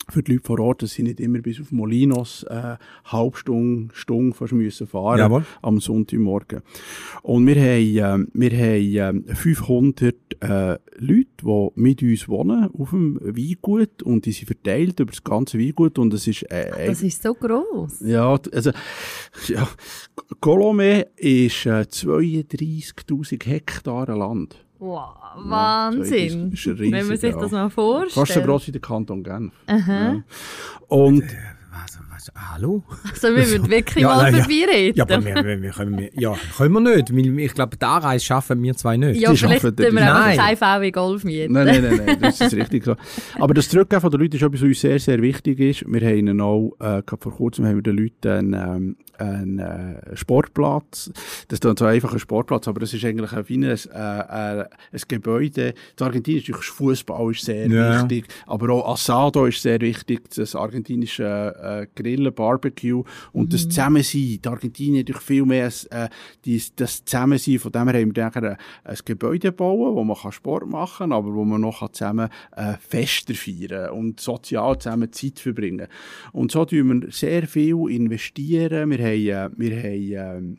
D: für die Leute vor Ort, dass sie nicht immer bis auf Molinos äh, halbe Stunde, Stunde fast müssen fahren
B: Jawohl.
D: am Sonntagmorgen. Und wir haben, äh, wir haben äh, fünfhundert äh, Leute, die mit uns wohnen auf dem Weingut und die sind verteilt über das ganze Weingut und es ist... Äh,
C: Das ist so gross.
D: Ja, also, ja, Colomé ist äh, zweiunddreissigtausend Hektar Land.
C: Wow, Wahnsinn.
D: Das ist riesig,
C: wenn man sich
D: ja.
C: das mal vorstellt.
D: Fast so gross wie der Kanton Genf.
C: Aha.
D: Ja. Und
B: Was, was, hallo?
C: Also wir würden wirklich
B: Ja,
C: mal
B: nein, ja.
C: vorbeireden.
B: Ja, aber wir, wir, wir können, wir, ja, können wir nicht. weil Ich glaube, die Anreise schaffen wir zwei nicht.
C: Ja,
D: Die
C: vielleicht
D: schaffen
C: tun wir
D: das.
C: einfach
B: Nein.
C: kein V W Golf mieten.
D: Nein, nein, nein, nein, das ist richtig so. Aber das Zurückgeben von den Leuten ist etwas, was uns sehr, sehr wichtig ist. Wir haben ihnen auch, äh, gerade vor kurzem haben wir den Leuten einen, ähm, einen äh, Sportplatz. Das ist dann zwar einfach ein Sportplatz, aber das ist eigentlich ein, wie ein, äh, äh, ein Gebäude. In Argentinien ist Fußball ist sehr
B: Ja.
D: wichtig, aber auch Asado ist sehr wichtig, das argentinische äh, Grillen, Barbecue und das Zusammensein. In Argentinien durch viel mehr äh, die, das Zusammensein. Von dem her haben wir dann ein, ein Gebäude bauen, wo man kann Sport machen kann, aber wo man noch zusammen äh, Feste feiern und sozial zusammen Zeit verbringen. Und so tun wir sehr viel investieren. Wir haben, äh, wir haben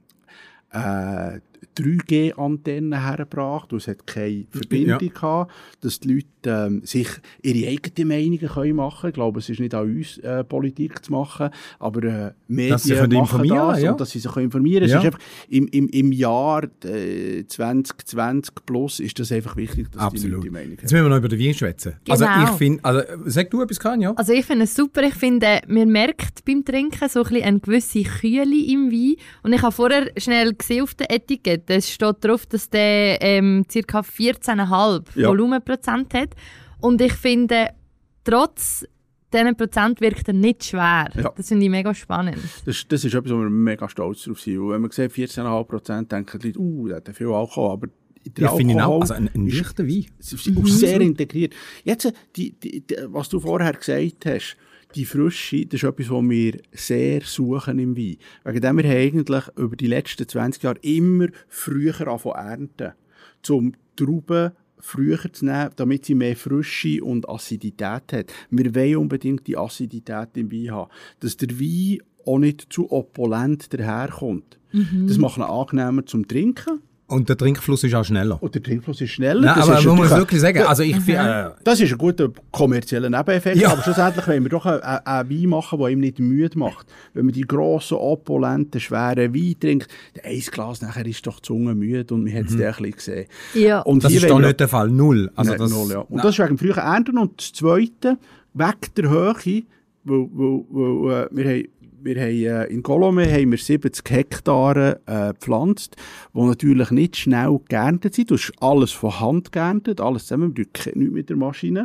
D: äh, äh, drei G Antennen hergebracht und es hat keine Verbindung
B: Ja.
D: gehabt, dass die Leute ähm, sich ihre eigenen Meinungen können machen können. Ich glaube, es ist nicht an uns, äh, Politik zu machen, aber äh, Medien
B: Dass sie können
D: machen
B: informieren,
D: das
B: ja.
D: und dass sie sich können informieren können.
B: Ja.
D: Es ist einfach, im, im, im Jahr äh, zwanzig zwanzig plus ist das einfach wichtig, dass die Leute
B: Absolut.
D: die Meinung
B: Jetzt
D: haben.
B: müssen wir noch über den Wein schwätzen. Also
C: Genau.
B: ich finde, also sag du etwas, Karin, ja?
C: Also ich finde es super. Ich finde, man merkt beim Trinken so ein bisschen eine gewisse Kühle im Wein. Und ich habe vorher schnell gesehen auf der Etikette, es steht drauf, dass der ähm, ca. vierzehn Komma fünf
D: Ja.
C: Volumenprozent hat. Und ich finde, trotz diesen Prozent wirkt er nicht schwer.
D: Ja.
C: Das finde ich mega spannend.
D: Das, das ist etwas, wo wir mega stolz drauf sind. Und wenn man sieht, vierzehn Komma fünf Prozent, denken die Leute, uh, der hat ja viel Alkohol. Aber der
B: Ich finde ihn auch,
D: Alkohol
B: also ein, ein
D: ist-
B: leichter Wein.
D: Es ist auch sehr integriert. Jetzt, äh, die, die, die, was du vorher gesagt hast, die Frische, das ist etwas, was wir sehr suchen im Wein. Wegen dem wir haben eigentlich über die letzten zwanzig Jahre immer früher angefangen zu ernten, um Trauben früher zu nehmen, damit sie mehr Frische und Acidität hat. Wir wollen unbedingt die Acidität im Wein haben, dass der Wein auch nicht zu opulent daherkommt.
C: Mhm.
D: Das macht ihn angenehmer zum Trinken.
B: Und der Trinkfluss ist auch schneller.
D: Und der Trinkfluss ist schneller.
B: Nein,
D: Das
B: aber
D: ist
B: man muss
D: natürlich-
B: wirklich sagen, also ich finde... Äh,
D: Das ist ein guter kommerzieller Nebeneffekt,
B: Ja.
D: aber schlussendlich wollen wir doch einen, einen, einen Wein machen, der ihm nicht müde macht. Wenn man die grossen, opulenten, schweren Wein trinkt, dann ein Glas nachher ist doch die Zunge müde und man hat es mhm. ein bisschen gesehen.
C: Ja.
D: Und
B: das
D: hier
B: ist doch
D: wollen wir-
B: nicht der Fall. Null. Also
D: Nein,
B: das,
D: null, ja. Und
B: Nein.
D: das ist wegen dem frühen Ernten. Und das Zweite, wegen der Höhe, weil, weil, weil äh, wir haben Wir haben, äh, in Colomé haben wir siebzig Hektare äh, gepflanzt, die natürlich nicht schnell geerntet sind. Das ist alles von Hand geerntet, alles zusammen, wir tun nichts mit der Maschine.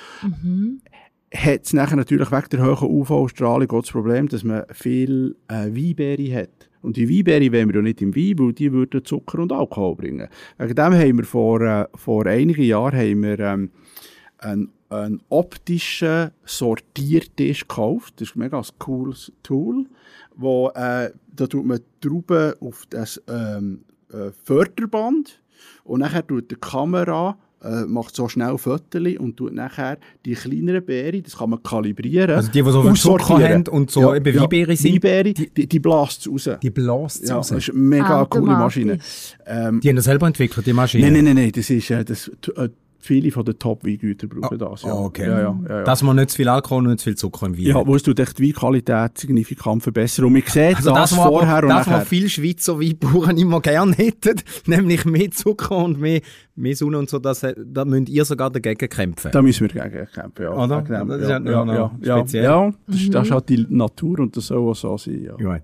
C: Mhm.
D: Hat es nachher natürlich wegen der hohen U V-Strahlung auch das Problem, dass man viel äh, Weinbeere hat. Und die Weinbeere wollen wir ja nicht im Wein, weil die würden Zucker und Alkohol bringen. Wegen dem haben wir vor, äh, vor einigen Jahren haben wir, ähm, einen, einen optischen Sortiertisch gekauft. Das ist ein mega cooles Tool, wo äh, da tut man die Trauben auf das ähm, äh, Förderband und nachher tut die Kamera äh, macht so schnell Fotos und tut nachher die kleineren Beeren, das kann man kalibrieren.
B: Also die, die so viel Zucker
D: aussortieren.
B: haben und so eben Weinbeere sind.
D: Weinbeere, die, die, die bläst es raus.
B: Die bläst
D: Ja,
B: raus.
D: das ist eine mega coole Maschine.
C: Automatisch.
D: Ähm,
B: Die haben das selber entwickelt, die Maschine.
D: nein, nein, nein, nein, das ist äh, das, äh, viele von den Top-Weingütern brauchen das. Ja.
B: Oh, okay.
D: Ja, ja, ja, ja.
B: Dass man nicht zu viel Alkohol und nicht zu viel Zucker im Wein
D: Ja,
B: hat.
D: wo es tut echt die Weinqualität signifikant verbessern. Und man sieht
B: Also
D: das,
B: das, was
D: vorher
B: aber,
D: und
B: das,
D: nachher.
B: was viele Schweizer Weinbauern immer gerne hätten, nämlich mehr Zucker und mehr, mehr Sonne und so, das, da müsst ihr sogar dagegen kämpfen.
D: Da müssen wir gegen kämpfen, ja.
B: Oder?
D: Gegen dem,
B: Das ist
D: ja,
B: ja
D: ja,
B: noch
D: ja, ja,
B: speziell.
D: ja, das, ist, das ist halt die Natur und das soll auch so sein, ja.
B: Gut.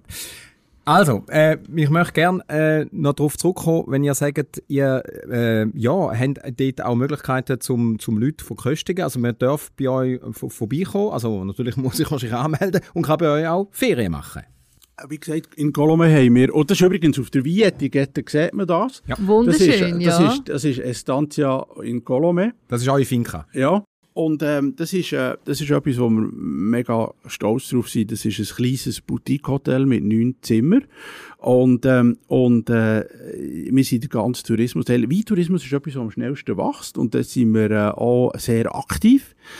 B: Also, äh, ich möchte gerne äh, noch darauf zurückkommen, wenn ihr sagt, ihr äh, ja, habt dort auch Möglichkeiten zum, zum Leute verköstigen. Also man darf bei euch v- vorbeikommen, also natürlich muss ich sich anmelden und kann bei euch auch Ferien machen.
D: Wie gesagt, in Colomé haben wir, und das ist übrigens auf der Weinetikette, sieht man das.
B: Ja.
C: Wunderschön,
D: das ist,
C: ja.
D: Das ist, das ist Estancia in Colomé.
B: Das ist eure Finca.
D: Ja. Und ähm, das, ist, äh, das ist etwas, wo wir mega stolz drauf sind. Das ist ein kleines Boutique-Hotel mit neun Zimmern. Und, ähm, und äh, wir sind der ganze Tourismus. Der Weintourismus ist etwas, was am schnellsten wächst. Und da sind wir äh, auch sehr aktiv.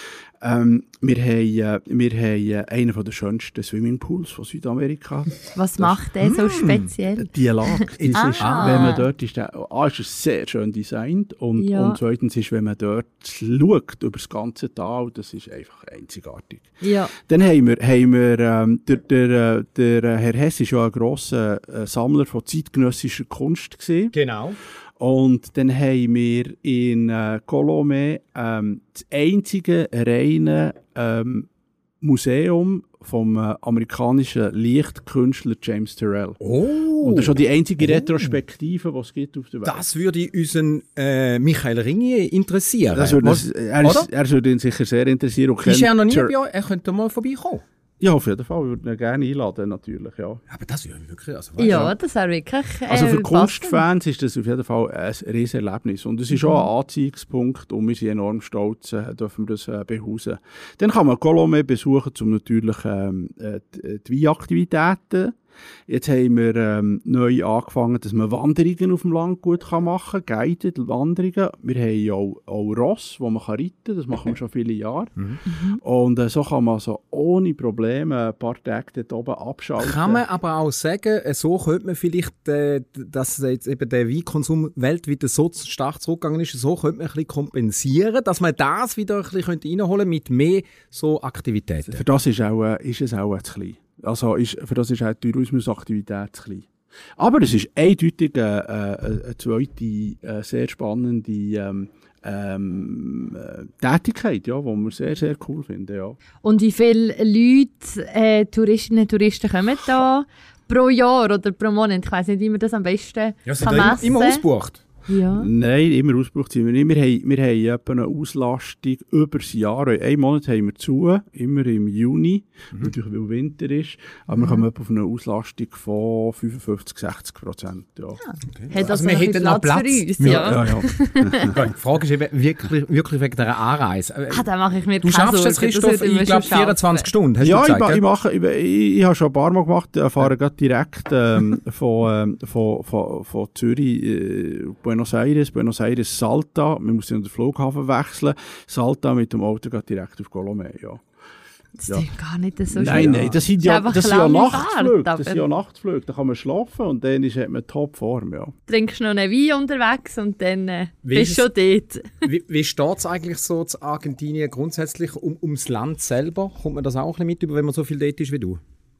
D: Ähm, wir haben, äh, wir haben einen der schönsten Swimmingpools von Südamerika.
C: Was macht der so speziell?
D: Die Lage. Ist,
C: Ah.
D: ist, wenn man dort ist, der, A, ist es sehr schön designt und,
C: Ja.
D: und zweitens ist, wenn man dort schaut über das ganze Tal, das ist einfach einzigartig.
C: Ja.
D: Dann haben wir, haben wir ähm, der, der, der Herr Hess ist ja ein grosser äh, Sammler von zeitgenössischer Kunst gewesen.
B: Genau.
D: Und dann haben wir in äh, Colomé ähm, das einzige reine ähm, Museum vom äh, amerikanischen Lichtkünstler James Turrell.
B: Oh.
D: Und das ist schon die einzige Retrospektive, die es gibt auf der Welt.
B: Das würde unseren äh, Michael Ringier interessieren.
D: Das würde,
B: Was-
D: das, er, ist,
B: oder?
D: er würde ihn sicher sehr interessieren. Und
B: Ist er
D: kennt
B: noch nie
D: Tur-
B: bei euch? Er könnte mal vorbeikommen.
D: Ja, auf jeden Fall. Wir würden ihn gerne einladen, natürlich, ja.
B: Aber das wäre wirklich... Also, weißt
C: Ja, das wäre wirklich äh,
D: Also für
C: passend.
D: Kunstfans ist das auf jeden Fall ein riesen Erlebnis. Und es ist auch ein Anziehungspunkt und wir sind enorm stolz, äh, dürfen wir das äh, behusen. Dann kann man Colomé besuchen, um natürlich ähm, äh, die, die Weinaktivitäten. Jetzt haben wir ähm, neu angefangen, dass man Wanderungen auf dem Land gut kann machen kann, guided Wanderungen. Wir haben auch, auch Ross, wo man kann reiten kann, das machen wir schon viele Jahre.
B: Mhm.
D: Und äh, so kann man so ohne Probleme ein paar Tage dort oben abschalten.
B: Kann man aber auch sagen, äh, so könnte man vielleicht, äh, dass jetzt eben der Weinkonsum weltweit so stark zurückgegangen ist, so könnte man ein bisschen kompensieren, dass man das wieder ein bisschen reinholen könnte mit mehr so Aktivitäten.
D: Für das ist, auch, äh, ist es auch zu klein. Also ist, für das ist auch die Tourismusaktivität zu klein. Aber es ist eindeutig eine, eine, eine zweite äh, sehr spannende ähm, ähm, äh, Tätigkeit, ja, die wir sehr, sehr cool finden. Ja.
C: Und wie viele Leute, äh, Touristinnen und Touristen kommen da pro Jahr oder pro Monat? Ich weiss nicht, wie man das am besten
B: Ja, sind
C: kann
B: da
C: messen
B: immer, immer ausgebucht.
C: Ja.
D: Nein, immer ausgebucht sind wir nicht. Wir haben, wir haben etwa eine Auslastung über das Jahr. Einen Monat haben wir zu, immer im Juni,
B: Mhm.
D: natürlich weil Winter ist. Aber wir kommen etwa auf eine Auslastung von fünfundfünfzig bis sechzig Prozent. Ja.
C: Hat
B: Also
C: also
B: wir
C: noch
B: hätten
C: ein
B: noch
C: Platz
B: Platz.
C: für uns?
D: Ja,
C: Ja.
D: ja.
B: Die Frage ist eben wirklich, wirklich wegen dieser Anreise. Äh,
C: Ah, da mache ich mir
B: Du
C: keine
B: schaffst es,
C: Sorgen.
B: Christoph,
C: würde man
B: ich glaube
C: schon schaffen.
B: vierundzwanzig Stunden, hast
D: Ja,
B: du
D: ich,
B: gesagt,
D: ma-
B: gell?
D: ich, mache, ich, ich, ich habe schon ein paar Mal gemacht, ich fahre gerade direkt ähm, von, ähm, von, von, von Zürich, äh, Buenos Aires, Buenos Aires, Salta. Man muss dann den Flughafen wechseln. Salta mit dem Auto geht direkt auf Colomé, ja.
C: Das
D: Ja.
C: ist gar nicht so
D: Nein,
C: schön.
D: nein, das sind
C: Ist
D: ja,
C: einfach
D: das sind ja
C: lange
D: Nachtflüge.
C: Fahrt,
D: Das sind ja
C: aber-
D: Nachtflüge. Da kann man schlafen und dann ist, hat man Topform, ja.
C: Trinkst noch einen Wein unterwegs und dann äh,
B: Wie
C: bist
B: ist
C: du schon dort.
B: Wie, wie steht es eigentlich so zu Argentinien grundsätzlich um, ums Land selber? Kommt man das auch ein bisschen mit über, wenn man so viel dort ist wie du?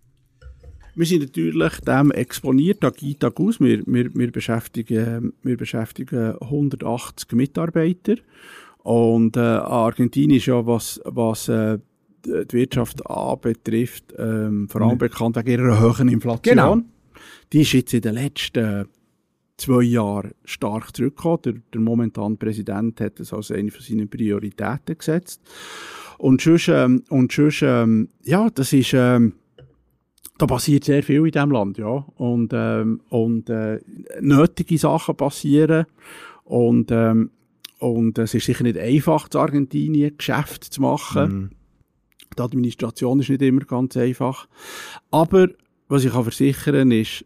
D: Wir sind natürlich dem exponiert, Tag ein, Tag aus. Wir, wir, wir, beschäftigen, wir beschäftigen hundertachtzig Mitarbeiter. Und äh, Argentinien ist ja, was, was äh, die Wirtschaft anbetrifft, ähm, vor allem
B: Mhm.
D: bekannt wegen ihrer hohen Inflation.
B: Genau.
D: Die ist jetzt in den letzten zwei Jahren stark zurückgekommen. Der, der momentane Präsident hat das als eine von seinen Prioritäten gesetzt. Und sonst, ähm, und sonst ähm, ja, das ist... Ähm, Da passiert sehr viel in diesem Land, ja. Und, ähm, und äh, nötige Sachen passieren. Und, ähm, und es ist sicher nicht einfach, in Argentinien Geschäfte zu machen.
B: Mhm.
D: Die Administration ist nicht immer ganz einfach. Aber was ich kann versichern ist,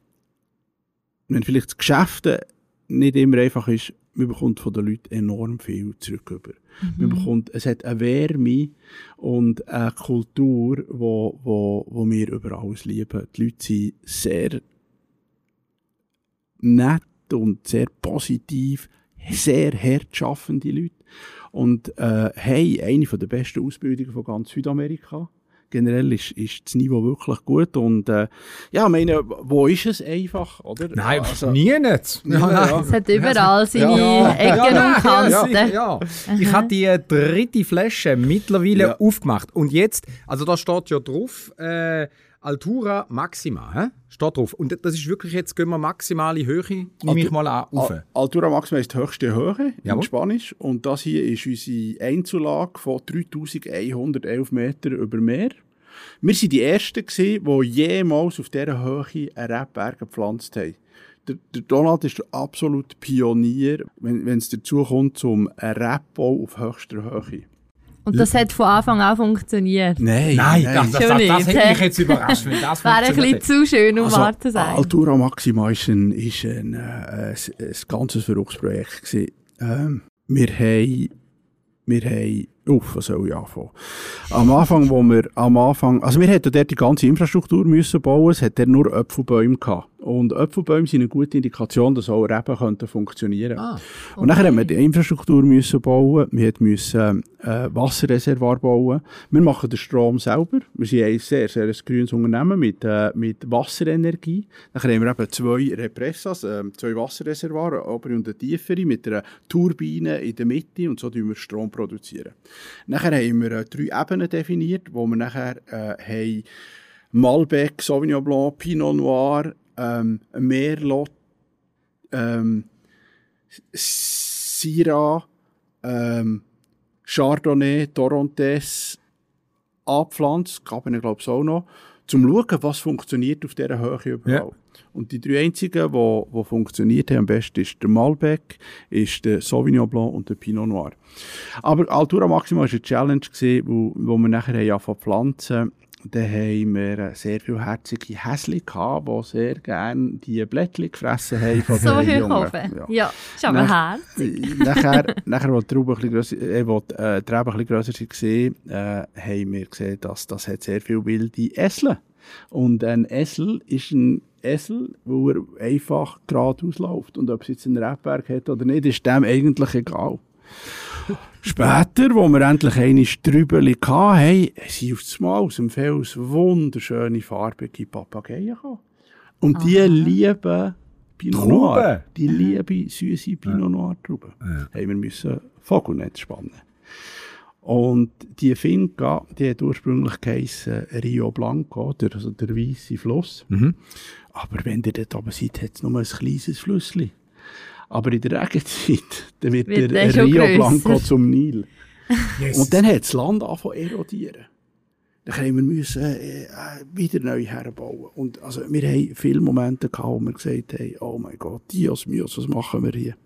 D: wenn vielleicht das Geschäft nicht immer einfach ist, man bekommt von den Leuten enorm viel zurück. Über. Man bekommt, es hat eine Wärme und eine Kultur, wo, wo, wo wir über alles lieben. Die Leute sind sehr nett und sehr positiv, sehr hart schaffende Leute und äh, haben eine der besten Ausbildungen von ganz Südamerika. Generell ist, ist das Niveau wirklich gut und äh, ja, ich meine, wo ist es einfach, oder?
B: Nein,
D: Also,
B: nie nicht.
D: Ja, ja.
C: Es hat überall seine
B: Ja.
C: Ecken
B: Ja,
C: und
B: ja,
C: Kanten.
B: ja. Ich habe die äh, dritte Flasche mittlerweile
D: Ja.
B: aufgemacht. Und jetzt, also da steht ja drauf, äh, Altura Maxima, hä? Steht drauf. Und das ist wirklich, jetzt gehen wir maximale Höhe, nehme ich mal an, rauf.
D: Al- Altura Maxima ist die höchste Höhe
B: Jawohl.
D: in Spanisch und das hier ist unsere Einzellage von dreitausendeinhundertelf Meter über Meer. Wir waren die Ersten, gewesen, die jemals auf dieser Höhe einen Rebberg gepflanzt haben. Der, der Donald ist der absolute Pionier, wenn wenn es dazu kommt, zum Rebbau auf höchster Höhe.
C: Und das hat von Anfang an funktioniert.
D: Nein,
B: Nein, das, das,
C: Schon
B: das, das
C: nicht,
B: hätte
C: hä?
B: mich jetzt überrascht. Wenn das
C: Wäre ein
B: funktioniert
C: bisschen zu schön, um
D: Also,
C: wahr zu sein.
D: Altura Maxima ist ein, ist ein, äh, ein, ein ganzes Verrückungsprojekt gewesen. Ähm, wir haben, wir haben Uff, was soll ich anfangen? Am Anfang, wo wir, am Anfang, also wir hätten dort die ganze Infrastruktur müssen bauen, es hat dort nur Äpfelbäume gehabt. Und Äpfelbäume sind eine gute Indikation, dass auch Reben könnten funktionieren. Ah, okay. Und nachher haben wir die Infrastruktur müssen bauen, wir müssen äh, Wasserreservoir bauen. Wir machen den Strom selber. Wir sind ein sehr, sehr ein grünes Unternehmen mit, äh, mit Wasserenergie. Nachher haben wir eben zwei Repressas, äh, zwei Wasserreservoirs, obere und eine tiefere, mit einer Turbine in der Mitte und so produzieren wir Strom produzieren. Nachher haben wir äh, drei Ebenen definiert, wo wir nachher äh, haben Malbec, Sauvignon Blanc, Pinot Noir, ähm, Merlot, ähm, Syrah, ähm, Chardonnay, Torrontés, Abpflanz, Cabernet glaube ich auch noch, zum schauen, was funktioniert auf dieser Höhe überall. Ja. Und die drei einzigen, die, die funktioniert haben am besten, ist der Malbec, ist der Sauvignon Blanc und der Pinot Noir. Aber Altura Maxima war eine Challenge, wo, wo wir nachher angefangen pflanzen. Da haben wir sehr viele herzige Häschen gehabt, die sehr gerne die Blättchen gefressen haben. Von
C: so hoch oben. Ja, ja, ist aber Nach, herzig.
D: nachher, nachher, als die Trauben ein bisschen grösser, äh, wo die, äh, die Reben ein bisschen grösser waren, äh, haben wir gesehen, dass das hat sehr viele wilde Esel. Und ein Esel ist ein Esel, wo er einfach geradeaus läuft. Und ob es jetzt einen Rebberg hat oder nicht, ist dem eigentlich egal. Später, wo wir endlich eine Strübeli hatten, sind auf das Mal aus dem Fels wunderschöne, farbige Papageien gekommen. Und die Aha. lieben Pinot Noir. Die lieben süße Pinot Noir Trauben. Ja. Haben wir müssen Vogelnetz spannen. Und die Finca, die hat ursprünglich geheissen Rio Blanco, der, also der weisse Fluss. Mhm. Aber wenn ihr dort oben seid, hat es nur ein kleines Flüssli. Aber in der Regenzeit dann wird, wird der, der Rio grösser. Blanco zum Nil. Yes. Und dann hat das Land angefangen zu erodieren. Dann müssen wir müssen, äh, wieder neu herbauen. Und also, wir haben viele Momente gehabt, wo wir gesagt haben, oh mein Gott, Dios mios, was machen wir hier?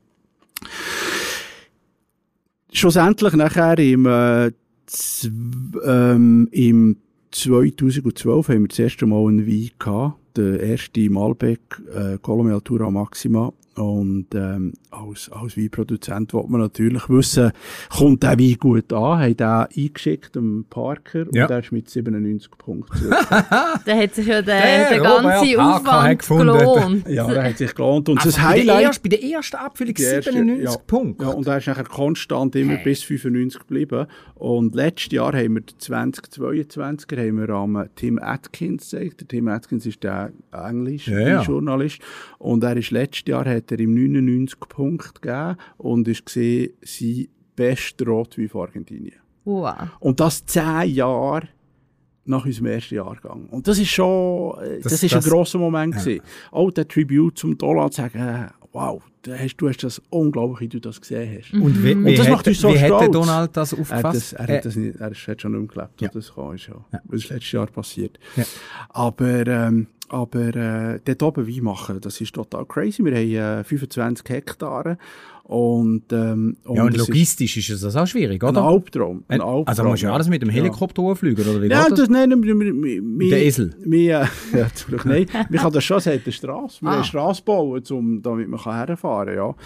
D: Schlussendlich nachher im, äh, z- ähm, im zweitausendzwölf haben wir das erste Mal einen Wein gehabt. Der erste Malbec, äh, Colomé Altura Maxima. Und ähm, als, als Weinproduzent will man natürlich wissen, kommt der Wein gut an? Haben den eingeschickt, dem Parker, ja. Und der ist mit siebenundneunzig Punkten.
C: Da hat sich ja der, der, der ganze Aufwand gelohnt.
D: Ja, der hat sich gelohnt. Und
B: also
D: das Highlight...
B: Erste, bei der ersten Abfüllung siebenundneunzig
D: ja,
B: Punkte.
D: Ja, und er ist nachher konstant immer hey. bis fünfundneunzig geblieben. Und letztes Jahr haben wir den zweitausendzweiundzwanziger haben wir am Tim Atkins gezeigt. Der Tim Atkins ist der Englisch-Journalist. Ja, ja. Und er ist letztes Jahr hat er ihm neunundneunzig Punkte gegeben und ist gesehen sein bester Rotwein von Argentinien.
C: Wow.
D: Und das zehn Jahre nach unserem ersten Jahrgang. Und das ist schon, das, das ist das, ein grosser Moment ja. gewesen. Auch der Tribute zum Dollar zu sagen, wow, du hast, du hast das unglaublich, wie du das gesehen hast.
B: Mhm. Und wie,
D: und das
B: wie
D: macht uns so
B: wie
D: stolz.
B: Hat Donald das aufgefasst?
D: Er, das, er, hat das nicht, er hat schon nicht mehr gelebt.
B: Ja.
D: Das kam, ist ja, ja. Das ist letztes Jahr passiert.
B: Ja.
D: Aber, ähm, aber äh, dort oben Wein machen, das ist total crazy. Wir haben äh, fünfundzwanzig Hektare. Und, ähm, und,
B: ja, und logistisch ist, ist das auch schwierig, oder?
D: Ein Albtraum. Ein Albtraum.
B: Also musst du ja alles mit dem Helikopter ja. fliegen, oder wie
D: ja,
B: geht das?
D: das nein, wir, wir, wir,
B: der Esel?
D: Wir, ja, zum Glück nein. Wir können das schon, es hat eine Strasse. Wir ah. haben eine Strasse bauen, um, damit man herfahren kann, ja.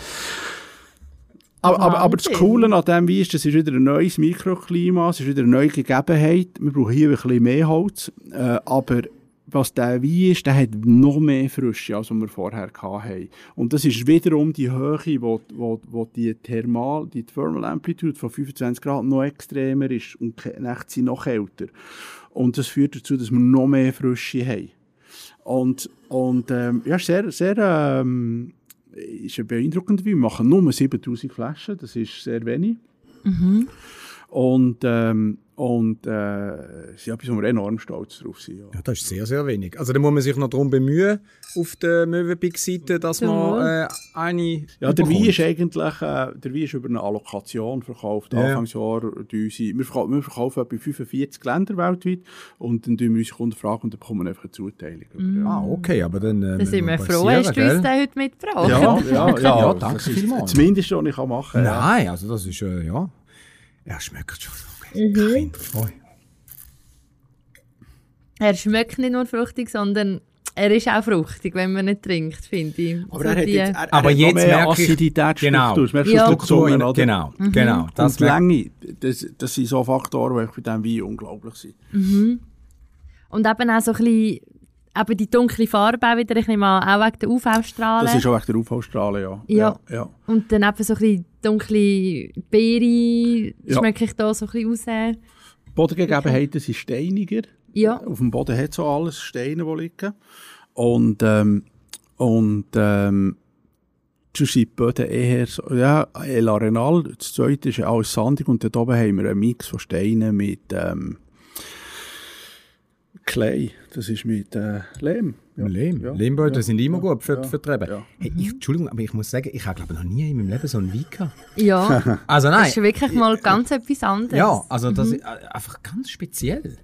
D: Aber, aber, aber das Coole an dem Wein ist, es ist wieder ein neues Mikroklima, es ist wieder eine neue Gegebenheit. Wir brauchen hier ein bisschen mehr Holz, äh, aber was der Wein ist, der hat noch mehr Frische, als wir vorher hatten. Und das ist wiederum die Höhe, wo, wo, wo die Thermal, die Thermal Amplitude von fünfundzwanzig Grad noch extremer ist und die Nächte sind noch kälter. Und das führt dazu, dass wir noch mehr Frische haben. Und, und ähm, ja, sehr, sehr ähm, ist ein beeindruckender Wein. Wir machen nur siebentausend Flaschen, das ist sehr wenig. Mhm. Und, ähm, und äh, das ist etwas, wo wir enorm stolz drauf sind. Ja.
B: Ja, das ist sehr, sehr wenig. Also da muss man sich noch darum bemühen, auf der Möwenpick-Seite, dass ja. man äh, eine
D: Ja, der Wein ist eigentlich äh, der Wein ist über eine Allokation verkauft. Ja. Anfangsjahr, wir, verkaufen, wir verkaufen etwa fünfundvierzig Länder weltweit und dann fragen wir unsere Kunden fragen und dann bekommen wir einfach eine Zuteilung.
B: Mm. Ja. Ah, okay, aber dann äh,
C: da sind wir froh, hast du uns den heute mitgebracht.
D: Ja, ja, ja, ja,
B: ja danke vielmals.
D: Das Mindeste, was ich machen kann.
B: Nein, also das ist, äh, ja, er schmeckt schon.
C: Mhm. Er schmeckt nicht nur fruchtig, sondern er ist auch fruchtig, wenn man nicht trinkt, finde ich.
D: Aber
C: so
D: er hat
C: die,
D: jetzt, er,
B: Aber
D: er
B: jetzt
D: hat noch mehr
B: merke ich-
D: Acidität
B: Genau.
D: durch. Merkst du
C: Ja.
D: es durch die Zunge, oder?
B: Genau,
C: Mhm.
B: genau.
D: Das
B: Das
D: und die Länge, das, das sind so Faktoren, die bei diesem Wein unglaublich sind.
C: Mhm. Und eben auch so ein bisschen, eben die dunkle Farbe auch wieder, ich nehme an, auch wegen der U V-Strahlen.
D: Das ist auch wegen der U V-Strahlen, ja.
C: Ja.
D: ja, ja.
C: Und dann eben so ein bisschen dunkle Beere,
D: Ja.
C: schmecke ich da so ein bisschen raus.
D: Bodengegebenheiten sind steiniger.
C: Ja.
D: Auf dem Boden hat so alles Steine, die liegen. Und, ähm, und, ähm, sonst sind die Böden eher so, ja, El Arenal, das zweite ist ja alles sandig und dort oben haben wir einen Mix von Steinen mit, ähm, Clay. Das ist mit, äh, Lehm. Ja.
B: Lehm.
D: Ja.
B: Lehmböden
D: Ja.
B: sind immer
D: Ja.
B: gut für,
D: Ja.
B: für die Reben.
D: Ja.
B: Hey, ich, Entschuldigung, aber ich muss sagen, ich habe glaube ich noch nie in meinem Leben so einen Wein gehabt.
C: Ja,
B: Also
C: das
B: nein.
C: ist wirklich mal ganz etwas anderes.
B: Ja, also das ist äh, einfach ganz speziell.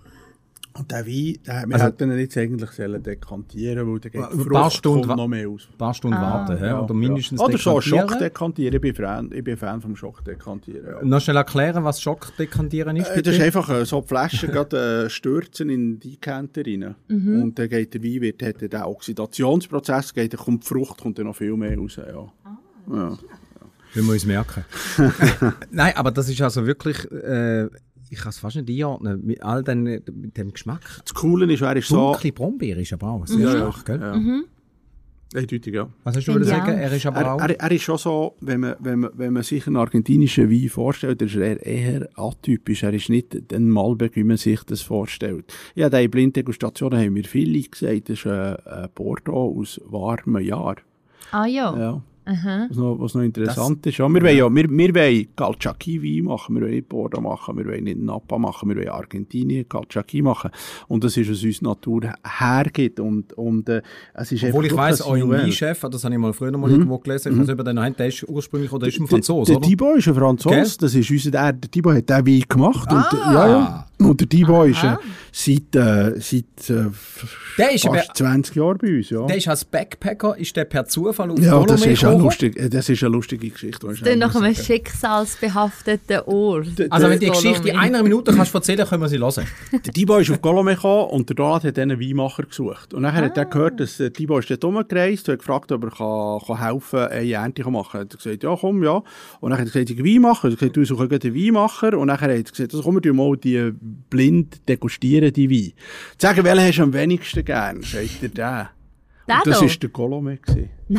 D: Und der Wein, der, wir
B: Also-
D: hätten ihn jetzt eigentlich sollen dekantieren, weil der geht
B: Ein paar Stunden wa-
D: noch mehr aus.
B: Ein paar Stunden warten, hä?
D: Ja,
B: oder mindestens
D: ja. Oder so
B: dekantieren.
D: Schock dekantieren. Ich bin Fan, ich bin Fan vom Schock dekantieren. Ja.
B: Noch schnell erklären, was Schockdekantieren ist,
D: Äh,
B: bitte?
D: Das ist einfach äh, so die Flaschen gerade, äh, stürzen in die Decanter rein.
C: Mhm.
D: Und dann geht der Wein, wird, hat er den Oxidationsprozess, geht, dann kommt die Frucht kommt dann noch viel mehr raus. Ja. Ja.
B: Wenn wir uns merken. Nein, aber das ist also wirklich, äh, ich kann es fast nicht einordnen, mit all den, mit dem Geschmack.
D: Das Coole ist, er ist so...
B: Dunkle Brombeere ist aber auch sehr
D: Ja,
B: stark, gell?
D: Ja. Eindeutig, ja.
B: Was hast du
C: Finde
B: wollen
C: ich
B: sagen?
C: auch.
B: Er ist aber
D: Er,
B: auch...
D: er, er ist schon so, wenn man, wenn man, wenn man sich einen argentinischen Wein vorstellt, ist er eher atypisch. Er ist nicht ein Malbec, wie man sich das vorstellt. Ja, diese Blinddegustationen haben mir viele gesagt, das ist ein, ein Bordeaux aus warmen Jahren.
C: Ah ja.
D: Ja.
C: Aha.
D: Was noch, was noch interessant ist. Ja, wir, wollen ja, wir, wir wollen Calciaqui-Wein machen, wir wollen nicht Bordeaux machen, wir wollen nicht Napa machen, wir wollen Argentinien Calciaqui machen. Und das ist, was uns Natur hergibt. Und, und, äh, es ist
B: Obwohl ich
D: einfach
B: weiss,
D: wirklich
B: euer
D: ein
B: Weinchef, das habe ich mal früher mal irgendwo gelesen, ich weiß nicht, ob ihr den noch habt, der ist ursprünglich, oder ist ein Franzose,
D: der,
B: oder?
D: der Thibaut ist ein Franzose,
B: Gell?
D: das ist unser, der, der Thibaut hat den Wein gemacht. Und,
B: Ah.
D: ja, ja. Und der Thibaut ist äh,
C: Aha.
D: seit, äh, seit äh,
B: Der ist aber-
D: fast zwanzig Jahren bei uns. Ja,
B: Der ist als Backpacker, ist der per Zufall auf
D: ja
B: Dolomie
D: das, ist eine
B: gekommen?
D: lustig, äh, das ist eine lustige Geschichte. die ich
C: Dann
D: schnell
C: nach
D: muss
C: einem
D: sagen.
C: schicksalsbehafteten Ort.
B: Also wenn die Geschichte in
C: Dolomie.
B: einer Minute kannst erzählen, können wir sie hören.
D: Der Thibaut ist auf Golomé gekommen und der Donat hat einen Weinmacher gesucht. Und nachher hat er gehört, dass der Thibaut ist dort rumgereist und hat gefragt, ob er kann, kann helfen kann, eine Ernte zu machen. Er hat gesagt, ja komm, ja. Und dann hat er gesagt, ich Weinmacher. Er hat gesagt, du suchst einen Weinmacher. Und nachher hat er gesagt, also komm, wir mal die blind degustieren, die Wein. Sagen, welchen hast du am wenigsten gern? Sagt er, den.
C: Der
D: Und das
C: da?
D: war der Golomé gewesen.
C: Nein.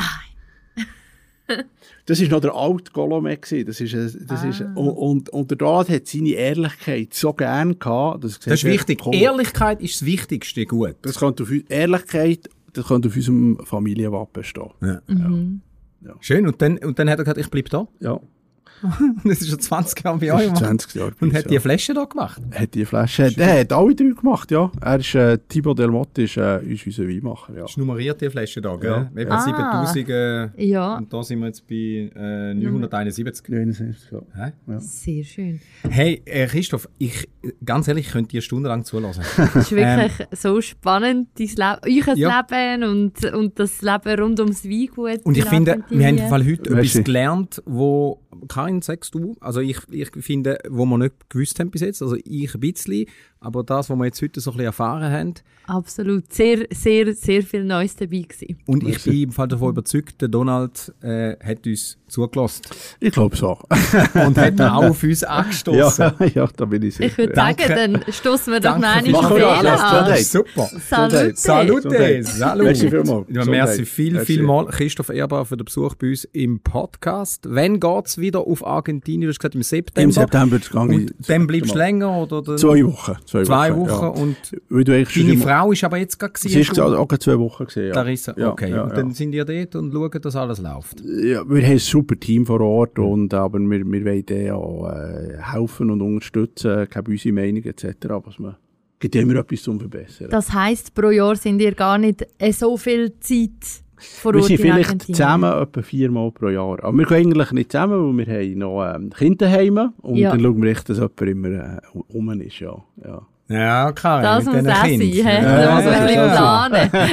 D: Das war noch der alte Golomé gewesen. Das ist, ein- das ist, und, und, und der Donat hat seine Ehrlichkeit so gern gehabt, dass er gesagt
B: Das ist
D: hat,
B: wichtig.
D: komm,
B: Ehrlichkeit ist das Wichtigste, gut.
D: Das könnte auf, Ehrlichkeit, das könnte auf unserem Familienwappen stehen.
B: Ja.
C: Mhm.
B: Schön, und dann, und dann hat er gesagt, ich bleibe da.
D: Ja,
B: Das ist schon zwanzig Jahre bei
D: das
B: euch.
D: ist
B: Mann.
D: zwanzig Jahre. bei
B: Und
D: uns,
B: hat die
D: ja.
B: Flasche da gemacht.
D: Hat die Flasche. Hat, er hat alle drei gemacht, ja. Er ist, äh, Thibaut Delmotte ist, äh, ist unser Weinmacher, ja.
B: Das ist nummeriert, die Flasche da, gell?
D: Ja.
B: Eben
C: Ah.
B: siebentausend, äh,
C: Ja,
B: und da sind wir jetzt bei äh, neunhunderteinundsiebzig.
D: neunundsiebzig, ja.
B: Hä?
C: sehr schön.
B: Hey, äh, Christoph, ich, ganz ehrlich, ich könnte dir stundenlang zulassen.
C: Es ist wirklich so spannend, dein Leben, euer
B: Ja.
C: Leben und, und das Leben rund ums Weingut.
B: Und ich
C: in
B: finde, wir haben im
C: Argentinien.
B: Fall heute
D: Merci.
B: etwas gelernt, wo, Karin, sagst du, also ich, ich finde, wo wir nicht gewusst haben bis jetzt, also ich ein bisschen, aber das, was wir jetzt heute so ein bisschen erfahren haben,
C: Absolut. Sehr, sehr, sehr viel Neues dabei gewesen.
B: und ich bin im Fall davon überzeugt, der Donald äh, hat uns zugelassen
D: Ich glaube so.
B: und hat auch auf uns angestoßen.
D: ja, ja, da bin ich sicher.
C: Ich würde
D: ja.
C: sagen, dann stoßen wir doch
B: Danke
C: noch
B: für-
C: eine
D: Machen wir
C: Fehler
D: alles,
C: an.
D: Gesundheit.
B: Super.
C: Salute.
B: Salute,
D: Gesundheit.
B: salut.
D: Merci vielmals.
B: Ja, merci
D: Gesundheit.
B: viel,
D: Merci.
B: viel mal, Christoph Ehrbar, für den Besuch bei uns im Podcast. Wann geht es wieder auf Argentinien? Du hast gesagt, im September.
D: Im September das gang
B: Und dann bleibst du länger? Oder dann
D: Zwei Wochen. Zwei,
B: Zwei
D: Wochen.
B: Wochen.
D: Ja.
B: Und
D: Weil du eigentlich schon
B: deine
D: immer-
B: Frau ist aber jetzt gerade
D: Sie
B: gewesen,
D: ist auch gerade zwei Wochen gesehen. Ja.
B: Larissa,
D: Ja,
B: okay.
D: ja,
B: und
D: ja.
B: dann sind ihr dort und schauen, dass alles läuft.
D: Ja, wir haben ein super Team vor Ort, und, aber wir, wir wollen denen auch äh, helfen und unterstützen, geben unsere Meinung et cetera. Was man, gibt immer etwas zum Verbessern.
C: Das heisst, pro Jahr sind ihr gar nicht äh, so viel Zeit vor
D: Wir
C: Ort
D: sind
C: in
D: vielleicht
C: Argentinien.
D: zusammen etwa viermal pro Jahr. Aber wir gehen eigentlich nicht zusammen, weil wir haben noch ähm, Kinder daheim und
C: Ja.
D: dann schauen wir echt, dass jemand immer äh, rum ist. Ja. Ja.
B: Ja, Karin,
C: Das
B: mit
C: muss
B: diesen
C: auch sein.
B: Kindern.
C: He?
B: Ja,
C: Da muss man
B: ja,
C: ein bisschen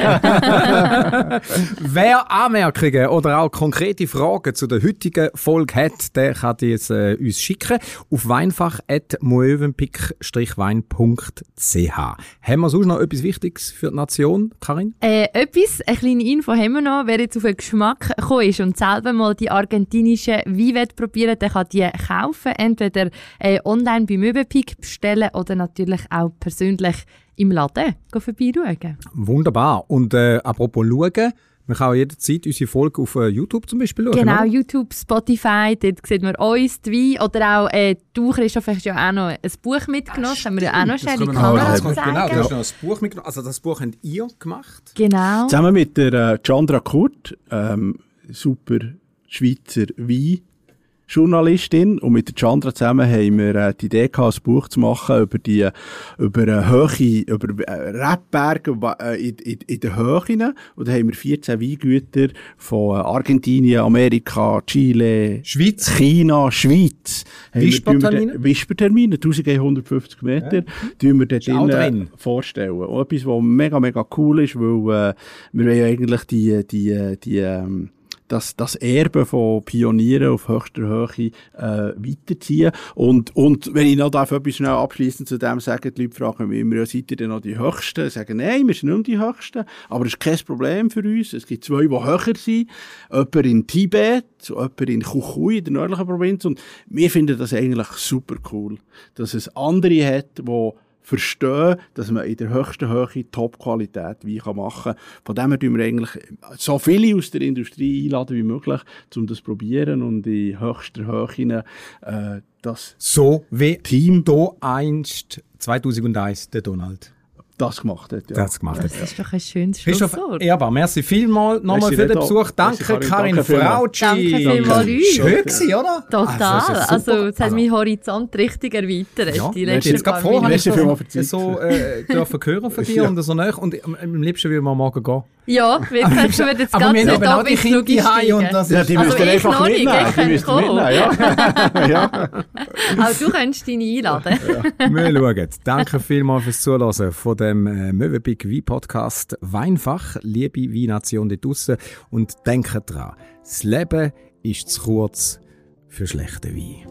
B: ja.
C: planen.
B: Wer Anmerkungen oder auch konkrete Fragen zu der heutigen Folge hat, der kann die jetzt äh, uns schicken auf weinfach at moevenpick wein punkt c h. Haben wir sonst noch etwas Wichtiges für die Nation, Karin?
C: Äh, etwas, eine kleine Info haben wir noch. Wer jetzt auf den Geschmack gekommen ist und selber mal die argentinischen Weine probieren, der kann die kaufen. Entweder äh, online bei Mövenpick bestellen oder natürlich auch persönlich im Laden vorbeischauen.
B: Wunderbar. Und äh, apropos schauen, man kann auch jederzeit unsere Folge auf äh, YouTube zum Beispiel schauen.
C: Genau,
B: oder?
C: YouTube, Spotify, dort sieht man uns, die Weine. Oder auch, äh, du, Christoph, hast ja auch noch ein Buch mitgenommen. Das haben wir ja auch noch schnell in die
B: können wir noch-
C: Kamera
B: das kommt- Genau, du
C: zeigen.
B: hast noch ein Buch mitgenommen. Also das Buch habt ihr gemacht.
C: Genau.
D: Zusammen mit der äh, Chandra Kurt, ähm, super Schweizer Weinjournalistin, und mit der Chandra zusammen haben wir äh, die Idee gehabt, ein Buch zu machen über die, über eine Höhe, über äh, Rebberge äh, in, in, in den Höhen. Und da haben wir vierzehn Weingüter von äh, Argentinien, Amerika, Chile,
B: Schweiz.
D: China, Schweiz. Haben wir-
B: Wispertermine?
D: tun wir- Wispertermine, eintausendeinhundertfünfzig Meter, tun wir dort
B: Ist auch
D: drinnen
B: drin.
D: vorstellen. Und etwas, was mega, mega cool ist, weil äh, wir wollen ja eigentlich die, die, die, ähm, das, das Erbe von Pionieren auf höchster Höhe äh, weiterziehen. Und, und wenn ich noch darf, etwas schnell abschließend zu dem sagen, die Leute fragen mich immer, ja, seid ihr denn noch die Höchsten? Sagen, nein, wir sind nicht mehr die Höchsten, aber das ist kein Problem für uns. Es gibt zwei, die höher sind. Jemand in Tibet, jemand in Jujuy, in der nördlichen Provinz. Und wir finden das eigentlich super cool, dass es andere hat, die verstehen, dass man in der höchsten Höhe Top-Qualität Wein machen kann. Von dem her tun wir eigentlich so viele aus der Industrie einladen wie möglich, um das zu probieren und in höchster Höhe äh, das
B: So wie
D: Team
B: da einst zweitausendeins der Donald
D: das gemacht hat. Ja.
B: das gemacht hat.
C: Das ist doch ein schönes
B: Christoph
C: Schlusswort.
B: Ehrbar, merci vielmals nochmal
D: Merci,
B: für den
D: Reto.
B: Besuch. Danke,
D: Merci,
B: Karin,
D: Karin. Danke vielmals.
B: Frautschi.
C: Danke vielmals euch.
B: Schön gewesen, oder?
C: Total.
B: Also, es ist
C: Also,
B: super.
C: es hat meinen Horizont richtig erweitert.
B: Ja,
C: die
B: ich
C: letzten
B: jetzt gerade
C: paar
B: vorher habe
D: Merci
B: ich
D: vielmals für die
B: so,
D: Zeit.
B: so äh, dürfen hören von dir
D: Ja.
B: und so nach. Und am am liebsten würden wir morgen gehen.
C: Ja, wirklich. Wir jetzt
B: Aber
C: ganz
B: wir
C: nicht
B: haben auch
C: ab
B: die
C: ins
B: Kinder
C: Flugzeug
B: daheim und
C: steigen.
B: das
D: Ja,
B: ist...
D: die
C: Also
D: müsst ihr
C: ich
D: einfach
C: noch nicht,
D: mitnehmen.
C: ich
D: Die
C: kann
D: müsst ihr
C: kommen.
D: mitnehmen, ja. ja.
C: Auch du könntest deine einladen.
B: Wir schauen. Danke vielmals fürs Zuhören von dem äh, Mövenpick Wein Podcast Weinfach, liebe Weinnation da draussen. Und denkt dran, das Leben ist zu kurz für schlechten Wein.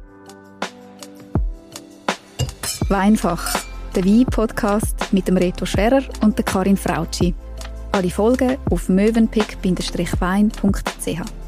A: Weinfach, der Wein-Podcast mit dem Reto Scherer und der Karin Frautschi. Alle Folgen auf mövenpick wein punkt c h.